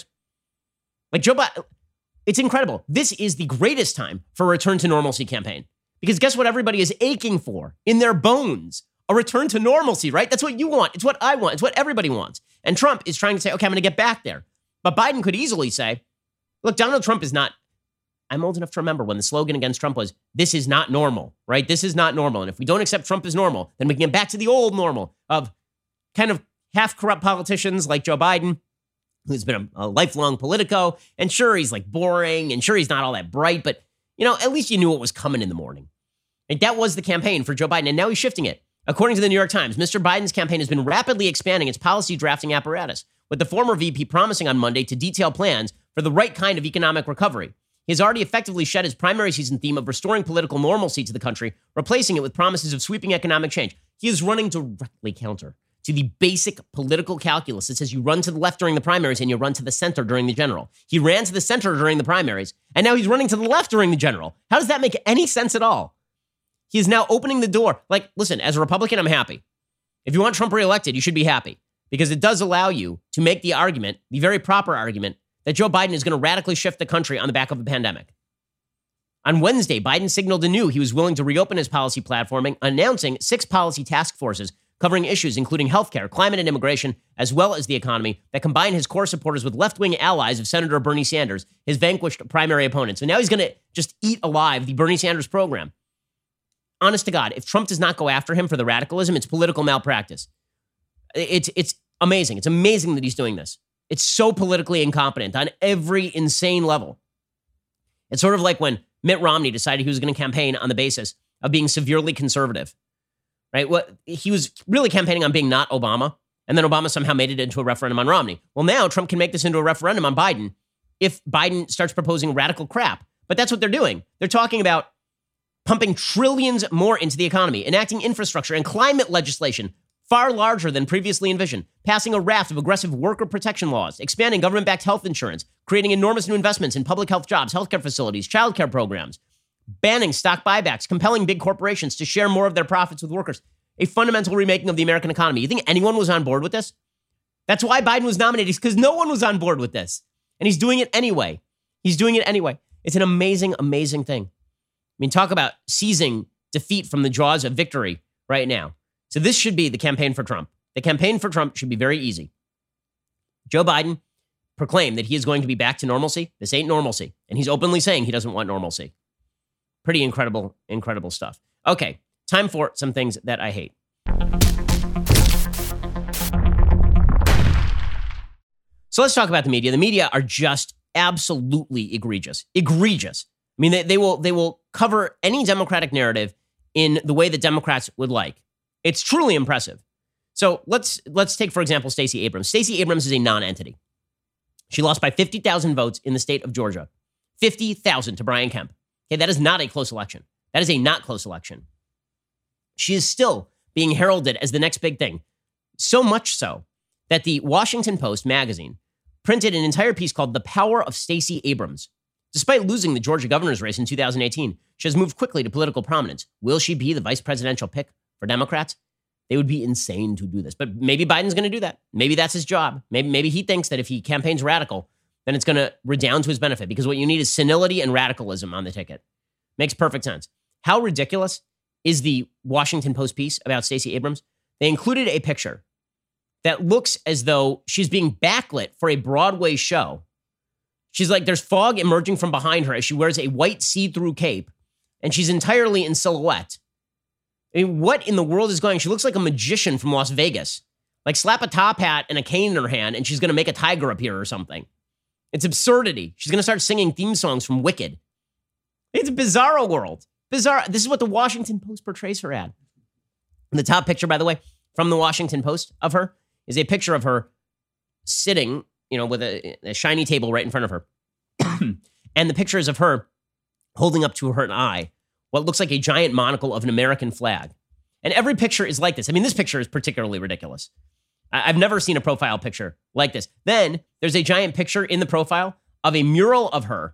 Like, Joe Biden, it's incredible. This is the greatest time for a return to normalcy campaign. Because guess what everybody is aching for in their bones? A return to normalcy, right? That's what you want. It's what I want. It's what everybody wants. And Trump is trying to say, okay, I'm going to get back there. But Biden could easily say, look, Donald Trump is not, I'm old enough to remember when the slogan against Trump was, this is not normal, right? This is not normal. And if we don't accept Trump as normal, then we can get back to the old normal of kind of half-corrupt politicians like Joe Biden, who's been a lifelong politico. And sure, he's like boring, and sure, he's not all that bright, but, at least you knew what was coming in the morning. And that was the campaign for Joe Biden, and now he's shifting it. According to the New York Times, Mr. Biden's campaign has been rapidly expanding its policy drafting apparatus, with the former VP promising on Monday to detail plans for the right kind of economic recovery. He has already effectively shed his primary season theme of restoring political normalcy to the country, replacing it with promises of sweeping economic change. He is running directly counter to the basic political calculus that says you run to the left during the primaries and you run to the center during the general. He ran to the center during the primaries, and now he's running to the left during the general. How does that make any sense at all? He is now opening the door. Like, listen, as a Republican, I'm happy. If you want Trump reelected, you should be happy, because it does allow you to make the argument, the very proper argument, that Joe Biden is going to radically shift the country on the back of a pandemic. On Wednesday, Biden signaled anew he was willing to reopen his policy platforming, announcing 6 policy task forces covering issues including healthcare, climate and immigration, as well as the economy, that combine his core supporters with left-wing allies of Senator Bernie Sanders, his vanquished primary opponent. So now he's going to just eat alive the Bernie Sanders program. Honest to God, if Trump does not go after him for the radicalism, it's political malpractice. It's amazing. It's amazing that he's doing this. It's so politically incompetent on every insane level. It's sort of like when Mitt Romney decided he was going to campaign on the basis of being severely conservative, right? He was really campaigning on being not Obama, and then Obama somehow made it into a referendum on Romney. Well, now Trump can make this into a referendum on Biden if Biden starts proposing radical crap. But that's what they're doing. They're talking about pumping trillions more into the economy, enacting infrastructure and climate legislation far larger than previously envisioned, passing a raft of aggressive worker protection laws, expanding government-backed health insurance, creating enormous new investments in public health jobs, healthcare facilities, childcare programs, banning stock buybacks, compelling big corporations to share more of their profits with workers, a fundamental remaking of the American economy. You think anyone was on board with this? That's why Biden was nominated, because no one was on board with this. And he's doing it anyway. He's doing it anyway. It's an amazing, amazing thing. I mean, talk about seizing defeat from the jaws of victory right now. So this should be the campaign for Trump. The campaign for Trump should be very easy. Joe Biden proclaimed that he is going to be back to normalcy. This ain't normalcy. And he's openly saying he doesn't want normalcy. Pretty incredible, incredible stuff. Okay, time for some things that I hate. So let's talk about the media. The media are just absolutely egregious. Egregious. I mean, they will cover any Democratic narrative in the way that Democrats would like. It's truly impressive. So let's take, for example, Stacey Abrams. Stacey Abrams is a non-entity. She lost by 50,000 votes in the state of Georgia. 50,000 to Brian Kemp. Okay, that is not a close election. That is a not close election. She is still being heralded as the next big thing. So much so that the Washington Post magazine printed an entire piece called The Power of Stacey Abrams. Despite losing the Georgia governor's race in 2018, she has moved quickly to political prominence. Will she be the vice presidential pick for Democrats? They would be insane to do this. But maybe Biden's going to do that. Maybe that's his job. Maybe he thinks that if he campaigns radical, then it's going to redound to his benefit, because what you need is senility and radicalism on the ticket. Makes perfect sense. How ridiculous is the Washington Post piece about Stacey Abrams? They included a picture that looks as though she's being backlit for a Broadway show. She's like, there's fog emerging from behind her as she wears a white see-through cape, and she's entirely in silhouette. I mean, what in the world is going on? She looks like a magician from Las Vegas. Like, slap a top hat and a cane in her hand, and she's going to make a tiger appear or something. It's absurdity. She's going to start singing theme songs from Wicked. It's a bizarro world. Bizarre. This is what the Washington Post portrays her at. And the top picture, by the way, from the Washington Post of her is a picture of her sitting, with a shiny table right in front of her. And the picture is of her holding up to her eye what looks like a giant monocle of an American flag. And every picture is like this. I mean, this picture is particularly ridiculous. I've never seen a profile picture like this. Then there's a giant picture in the profile of a mural of her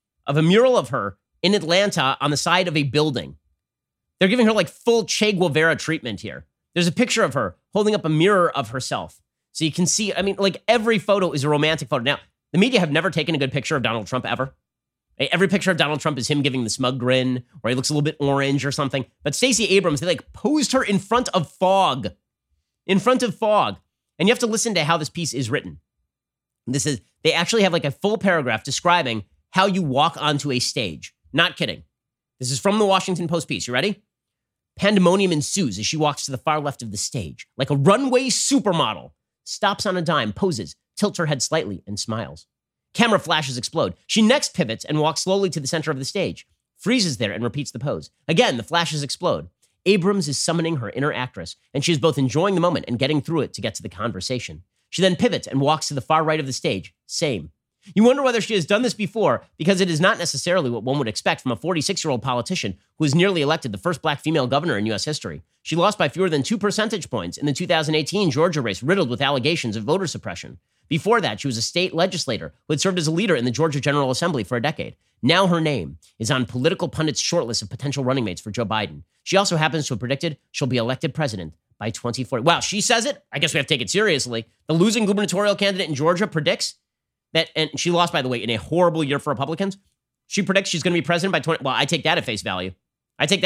in Atlanta on the side of a building. They're giving her like full Che Guevara treatment here. There's a picture of her holding up a mirror of herself. So you can see, like every photo is a romantic photo. Now, the media have never taken a good picture of Donald Trump ever. Every picture of Donald Trump is him giving the smug grin, or he looks a little bit orange or something. But Stacey Abrams, they like posed her in front of fog. In front of fog. And you have to listen to how this piece is written. They actually have like a full paragraph describing how you walk onto a stage. Not kidding. This is from the Washington Post piece. You ready? Pandemonium ensues as she walks to the far left of the stage. Like a runway supermodel. Stops on a dime, poses, tilts her head slightly, and smiles. Camera flashes explode. She next pivots and walks slowly to the center of the stage. Freezes there and repeats the pose. Again, the flashes explode. Abrams is summoning her inner actress, and she is both enjoying the moment and getting through it to get to the conversation. She then pivots and walks to the far right of the stage. Same. You wonder whether she has done this before, because it is not necessarily what one would expect from a 46-year-old politician who was nearly elected the first black female governor in U.S. history. She lost by fewer than 2 percentage points in the 2018 Georgia race, riddled with allegations of voter suppression. Before that, she was a state legislator who had served as a leader in the Georgia General Assembly for a decade. Now her name is on political pundits' shortlist of potential running mates for Joe Biden. She also happens to have predicted she'll be elected president by 2040. Wow, she says it? I guess we have to take it seriously. The losing gubernatorial candidate in Georgia predicts that, and she lost, by the way, in a horrible year for Republicans. She predicts she's going to be president by 20. Well, I take that at face value. I think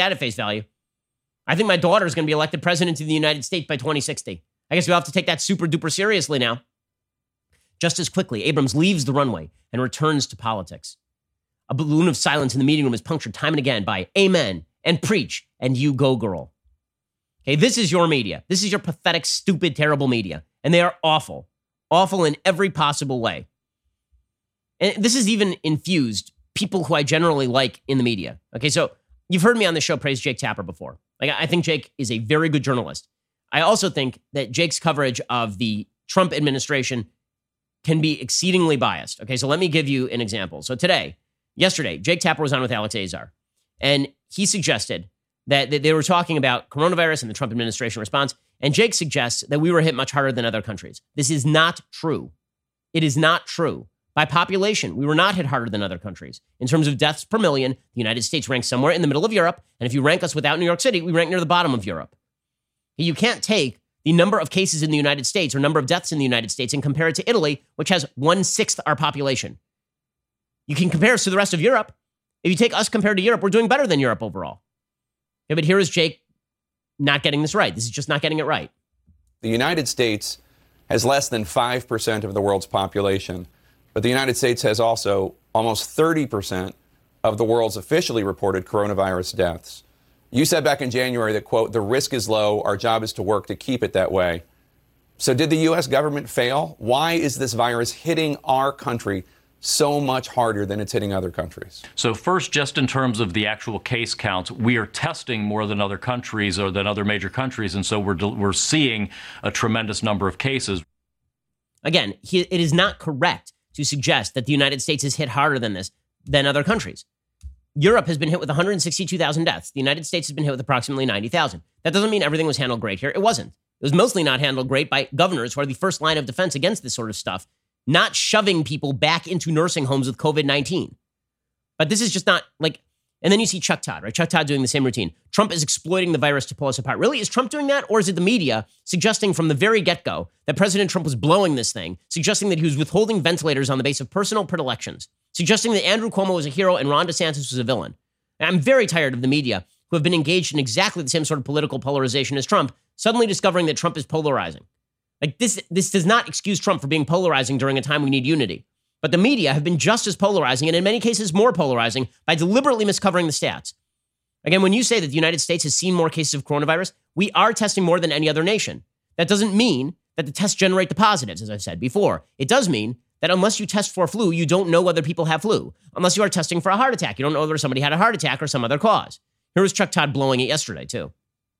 my daughter is going to be elected president of the United States by 2060. I guess we'll have to take that super duper seriously now. Just as quickly, Abrams leaves the runway and returns to politics. A balloon of silence in the meeting room is punctured time and again by amen and preach and you go girl. Okay, this is your media. This is your pathetic, stupid, terrible media. And they are awful. Awful in every possible way. And this is even infused people who I generally like in the media. Okay, so you've heard me on the show praise Jake Tapper before. Like, I think Jake is a very good journalist. I also think that Jake's coverage of the Trump administration can be exceedingly biased. Okay, so let me give you an example. So yesterday, Jake Tapper was on with Alex Azar, and he suggested that they were talking about coronavirus and the Trump administration response, and Jake suggests that we were hit much harder than other countries. This is not true. It is not true. By population, we were not hit harder than other countries. In terms of deaths per million, the United States ranks somewhere in the middle of Europe, and if you rank us without New York City, we rank near the bottom of Europe. You can't take the number of cases in the United States or number of deaths in the United States and compare it to Italy, which has 1/6 our population. You can compare us to the rest of Europe. If you take us compared to Europe, we're doing better than Europe overall. Yeah, but here is Jake not getting this right. This is just not getting it right. The United States has less than 5% of the world's population, but the United States has also almost 30% of the world's officially reported coronavirus deaths. You said back in January that, quote, the risk is low. Our job is to work to keep it that way. So did the U.S. government fail? Why is this virus hitting our country so much harder than it's hitting other countries? So first, just in terms of the actual case counts, we are testing more than other countries or than other major countries. And so we're seeing a tremendous number of cases. Again, it is not correct to suggest that the United States is hit harder than other countries. Europe has been hit with 162,000 deaths. The United States has been hit with approximately 90,000. That doesn't mean everything was handled great here. It wasn't. It was mostly not handled great by governors who are the first line of defense against this sort of stuff, not shoving people back into nursing homes with COVID-19. But this is just not like, and then you see Chuck Todd, right? Chuck Todd doing the same routine. Trump is exploiting the virus to pull us apart. Really, is Trump doing that? Or is it the media suggesting from the very get-go that President Trump was blowing this thing, suggesting that he was withholding ventilators on the base of personal predilections, suggesting that Andrew Cuomo was a hero and Ron DeSantis was a villain? And I'm very tired of the media who have been engaged in exactly the same sort of political polarization as Trump, suddenly discovering that Trump is polarizing. Like this does not excuse Trump for being polarizing during a time we need unity. But the media have been just as polarizing and in many cases more polarizing by deliberately miscovering the stats. Again, when you say that the United States has seen more cases of coronavirus, we are testing more than any other nation. That doesn't mean that the tests generate the positives, as I've said before. It does mean that unless you test for flu, you don't know whether people have flu. Unless you are testing for a heart attack, you don't know whether somebody had a heart attack or some other cause. Here was Chuck Todd blowing it yesterday, too.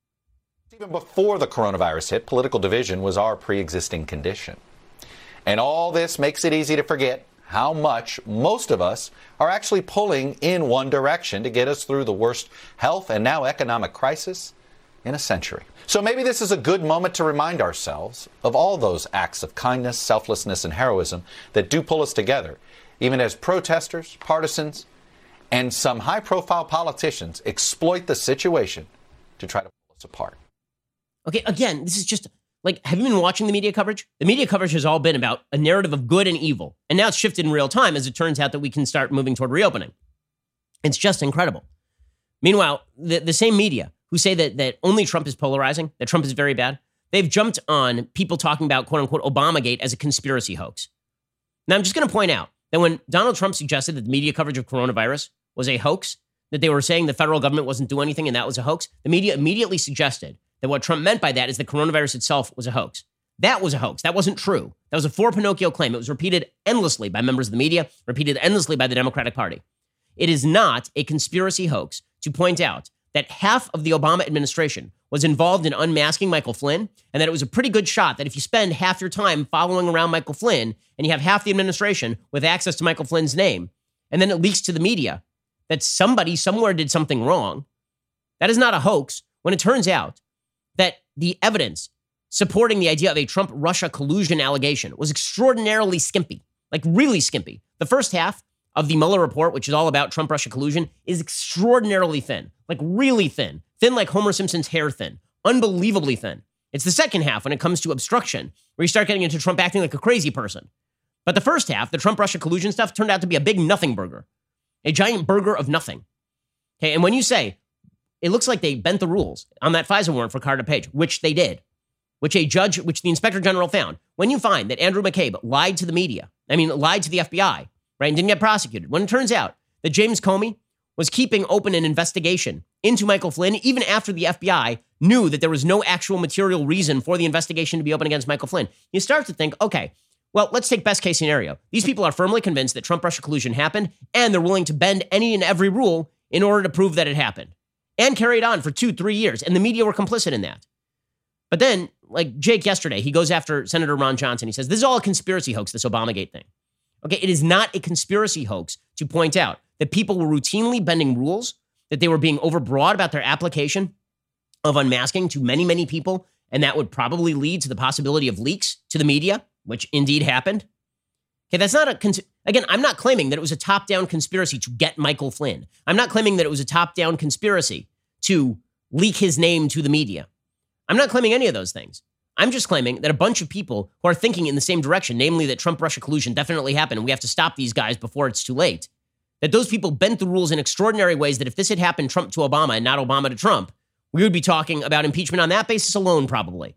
Even before the coronavirus hit, political division was our pre-existing condition. And all this makes it easy to forget how much most of us are actually pulling in one direction to get us through the worst health and now economic crisis in a century. So maybe this is a good moment to remind ourselves of all those acts of kindness, selflessness, and heroism that do pull us together, even as protesters, partisans, and some high-profile politicians exploit the situation to try to pull us apart. Okay, again, this is just like, have you been watching the media coverage? The media coverage has all been about a narrative of good and evil. And now it's shifted in real time as it turns out that we can start moving toward reopening. It's just incredible. Meanwhile, the same media who say that only Trump is polarizing, that Trump is very bad, they've jumped on people talking about, quote unquote, Obamagate as a conspiracy hoax. Now, I'm just going to point out that when Donald Trump suggested that the media coverage of coronavirus was a hoax, that they were saying the federal government wasn't doing anything and that was a hoax, the media immediately suggested that what Trump meant by that is the coronavirus itself was a hoax. That was a hoax. That wasn't true. That was a for Pinocchio claim. It was repeated endlessly by members of the media, repeated endlessly by the Democratic Party. It is not a conspiracy hoax to point out that half of the Obama administration was involved in unmasking Michael Flynn, and that it was a pretty good shot that if you spend half your time following around Michael Flynn and you have half the administration with access to Michael Flynn's name, and then it leaks to the media that somebody somewhere did something wrong, that is not a hoax when it turns out that the evidence supporting the idea of a Trump-Russia collusion allegation was extraordinarily skimpy, like really skimpy. The first half of the Mueller report, which is all about Trump-Russia collusion, is extraordinarily thin, like really thin, thin like Homer Simpson's hair thin, unbelievably thin. It's the second half when it comes to obstruction, where you start getting into Trump acting like a crazy person. But the first half, the Trump-Russia collusion stuff, turned out to be a big nothing burger, a giant burger of nothing. Okay, and when you say, it looks like they bent the rules on that FISA warrant for Carter Page, which they did, which the Inspector General found. When you find that Andrew McCabe lied to the media, lied to the FBI, right, and didn't get prosecuted, when it turns out that James Comey was keeping open an investigation into Michael Flynn, even after the FBI knew that there was no actual material reason for the investigation to be open against Michael Flynn, you start to think, okay, well, let's take best case scenario. These people are firmly convinced that Trump-Russia collusion happened, and they're willing to bend any and every rule in order to prove that it happened. And carried on for 2-3 years, and the media were complicit in that. But then, like Jake yesterday, he goes after Senator Ron Johnson. He says, this is all a conspiracy hoax, this Obamagate thing. Okay, it is not a conspiracy hoax to point out that people were routinely bending rules, that they were being overbroad about their application of unmasking to many, many people, and that would probably lead to the possibility of leaks to the media, which indeed happened. Okay, that's not again, I'm not claiming that it was a top-down conspiracy to get Michael Flynn. I'm not claiming that it was a top-down conspiracy to leak his name to the media. I'm not claiming any of those things. I'm just claiming that a bunch of people who are thinking in the same direction, namely that Trump-Russia collusion definitely happened and we have to stop these guys before it's too late, that those people bent the rules in extraordinary ways that if this had happened Trump to Obama and not Obama to Trump, we would be talking about impeachment on that basis alone, probably.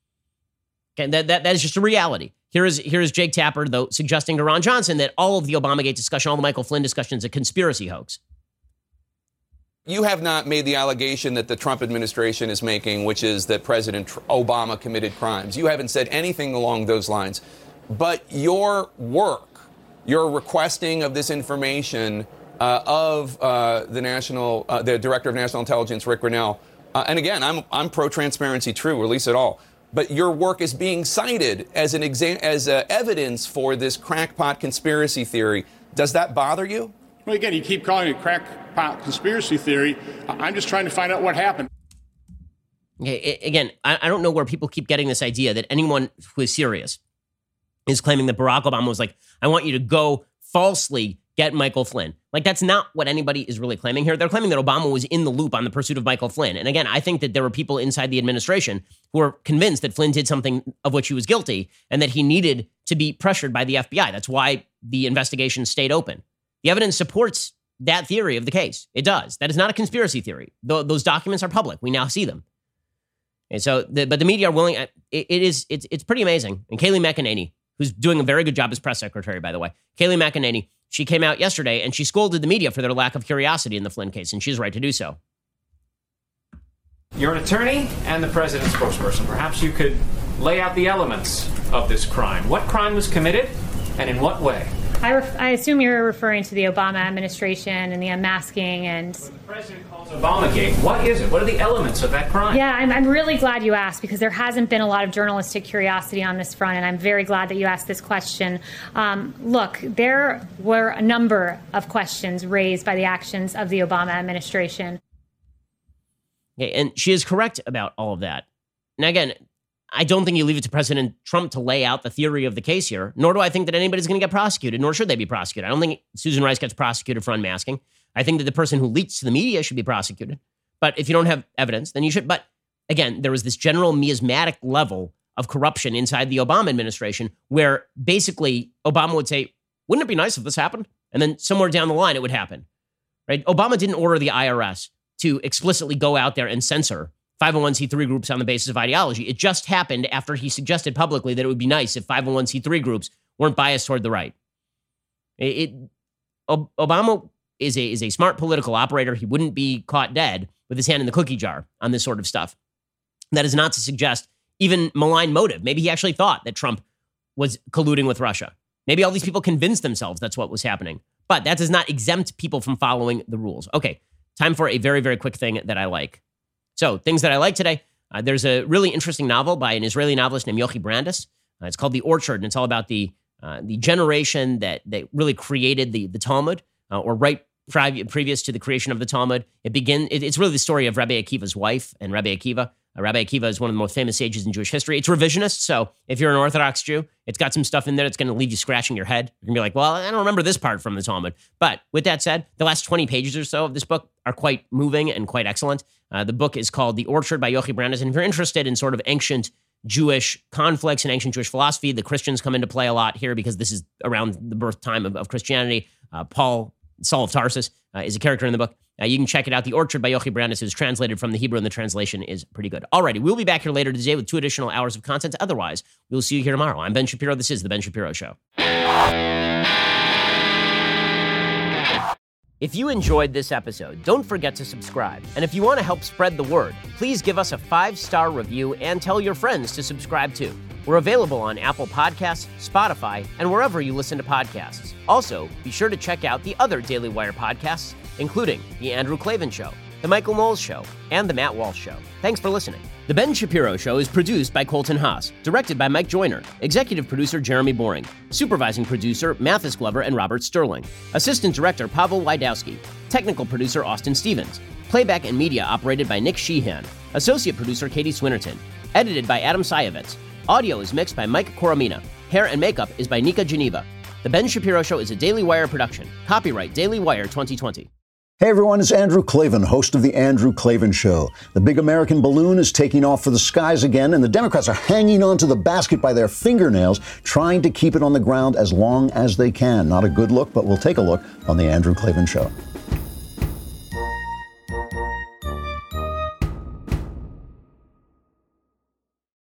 Okay, that is just a reality. Here is Jake Tapper, though, suggesting to Ron Johnson that all of the Obamagate discussion, all the Michael Flynn discussion is a conspiracy hoax. You have not made the allegation that the Trump administration is making, which is that President Obama committed crimes. You haven't said anything along those lines. But your work, your requesting of this information of the Director of National Intelligence, Rick Grenell, and again, I'm pro-transparency, true, release it all. But your work is being cited as evidence for this crackpot conspiracy theory. Does that bother you? Well, again, you keep calling it crackpot conspiracy theory. I'm just trying to find out what happened. Okay, again, I don't know where people keep getting this idea that anyone who is serious is claiming that Barack Obama was like, I want you to go falsely get Michael Flynn. Like, that's not what anybody is really claiming here. They're claiming that Obama was in the loop on the pursuit of Michael Flynn. And again, I think that there were people inside the administration who were convinced that Flynn did something of which he was guilty and that he needed to be pressured by the FBI. That's why the investigation stayed open. The evidence supports that theory of the case. It does. That is not a conspiracy theory. Those documents are public. We now see them. And so, but the media are willing. It's pretty amazing. And Kayleigh McEnany, who's doing a very good job as press secretary, by the way, Kayleigh McEnany, she came out yesterday and she scolded the media for their lack of curiosity in the Flynn case, and she's right to do so. You're an attorney and the president's spokesperson. Perhaps you could lay out the elements of this crime. What crime was committed and in what way? I assume you're referring to the Obama administration and the unmasking and... What the president calls Obamagate. What is it? What are the elements of that crime? Yeah, I'm really glad you asked, because there hasn't been a lot of journalistic curiosity on this front, and I'm very glad that you asked this question. Look, there were a number of questions raised by the actions of the Obama administration. Okay, and she is correct about all of that. Now, again, I don't think you leave it to President Trump to lay out the theory of the case here, nor do I think that anybody's going to get prosecuted, nor should they be prosecuted. I don't think Susan Rice gets prosecuted for unmasking. I think that the person who leaks to the media should be prosecuted. But if you don't have evidence, then you should. But again, there was this general miasmatic level of corruption inside the Obama administration where basically Obama would say, wouldn't it be nice if this happened? And then somewhere down the line, it would happen. Right? Obama didn't order the IRS to explicitly go out there and censor 501c3 groups on the basis of ideology. It just happened after he suggested publicly that it would be nice if 501c3 groups weren't biased toward the right. Obama is a smart political operator. He wouldn't be caught dead with his hand in the cookie jar on this sort of stuff. That is not to suggest even malign motive. Maybe he actually thought that Trump was colluding with Russia. Maybe all these people convinced themselves that's what was happening. But that does not exempt people from following the rules. Okay, time for a very, very quick thing that I like. So, things that I like today. There's a really interesting novel by an Israeli novelist named Yochi Brandis. It's called The Orchard, and it's all about the generation that really created the Talmud, or right previous to the creation of the Talmud. It's really the story of Rabbi Akiva's wife and Rabbi Akiva. Rabbi Akiva is one of the most famous sages in Jewish history. It's revisionist, so if you're an Orthodox Jew, it's got some stuff in there that's going to leave you scratching your head. You're going to be like, well, I don't remember this part from the Talmud. But with that said, the last 20 pages or so of this book are quite moving and quite excellent. The book is called The Orchard by Yochi Brandis, and if you're interested in sort of ancient Jewish conflicts and ancient Jewish philosophy, the Christians come into play a lot here because this is around the birth time of Christianity. Saul of Tarsus, is a character in the book. You can check it out. The Orchard by Yochi Brandis is translated from the Hebrew, and the translation is pretty good. Alrighty, we'll be back here later today with 2 additional hours of content. Otherwise, we'll see you here tomorrow. I'm Ben Shapiro. This is The Ben Shapiro Show. If you enjoyed this episode, don't forget to subscribe. And if you want to help spread the word, please give us a 5-star review and tell your friends to subscribe too. We're available on Apple Podcasts, Spotify, and wherever you listen to podcasts. Also, be sure to check out the other Daily Wire podcasts, including The Andrew Klavan Show, The Michael Knowles Show, and The Matt Walsh Show. Thanks for listening. The Ben Shapiro Show is produced by Colton Haas, directed by Mike Joyner, executive producer Jeremy Boring, supervising producer Mathis Glover and Robert Sterling, assistant director Pavel Wydowski, technical producer Austin Stevens, playback and media operated by Nick Sheehan, associate producer Katie Swinnerton, edited by Adam Sayevitz. Audio is mixed by Mike Coromina. Hair and makeup is by Nika Geneva. The Ben Shapiro Show is a Daily Wire production. Copyright Daily Wire 2020. Hey everyone, it's Andrew Klavan, host of The Andrew Klavan Show. The big American balloon is taking off for the skies again, and the Democrats are hanging onto the basket by their fingernails, trying to keep it on the ground as long as they can. Not a good look, but we'll take a look on The Andrew Klavan Show.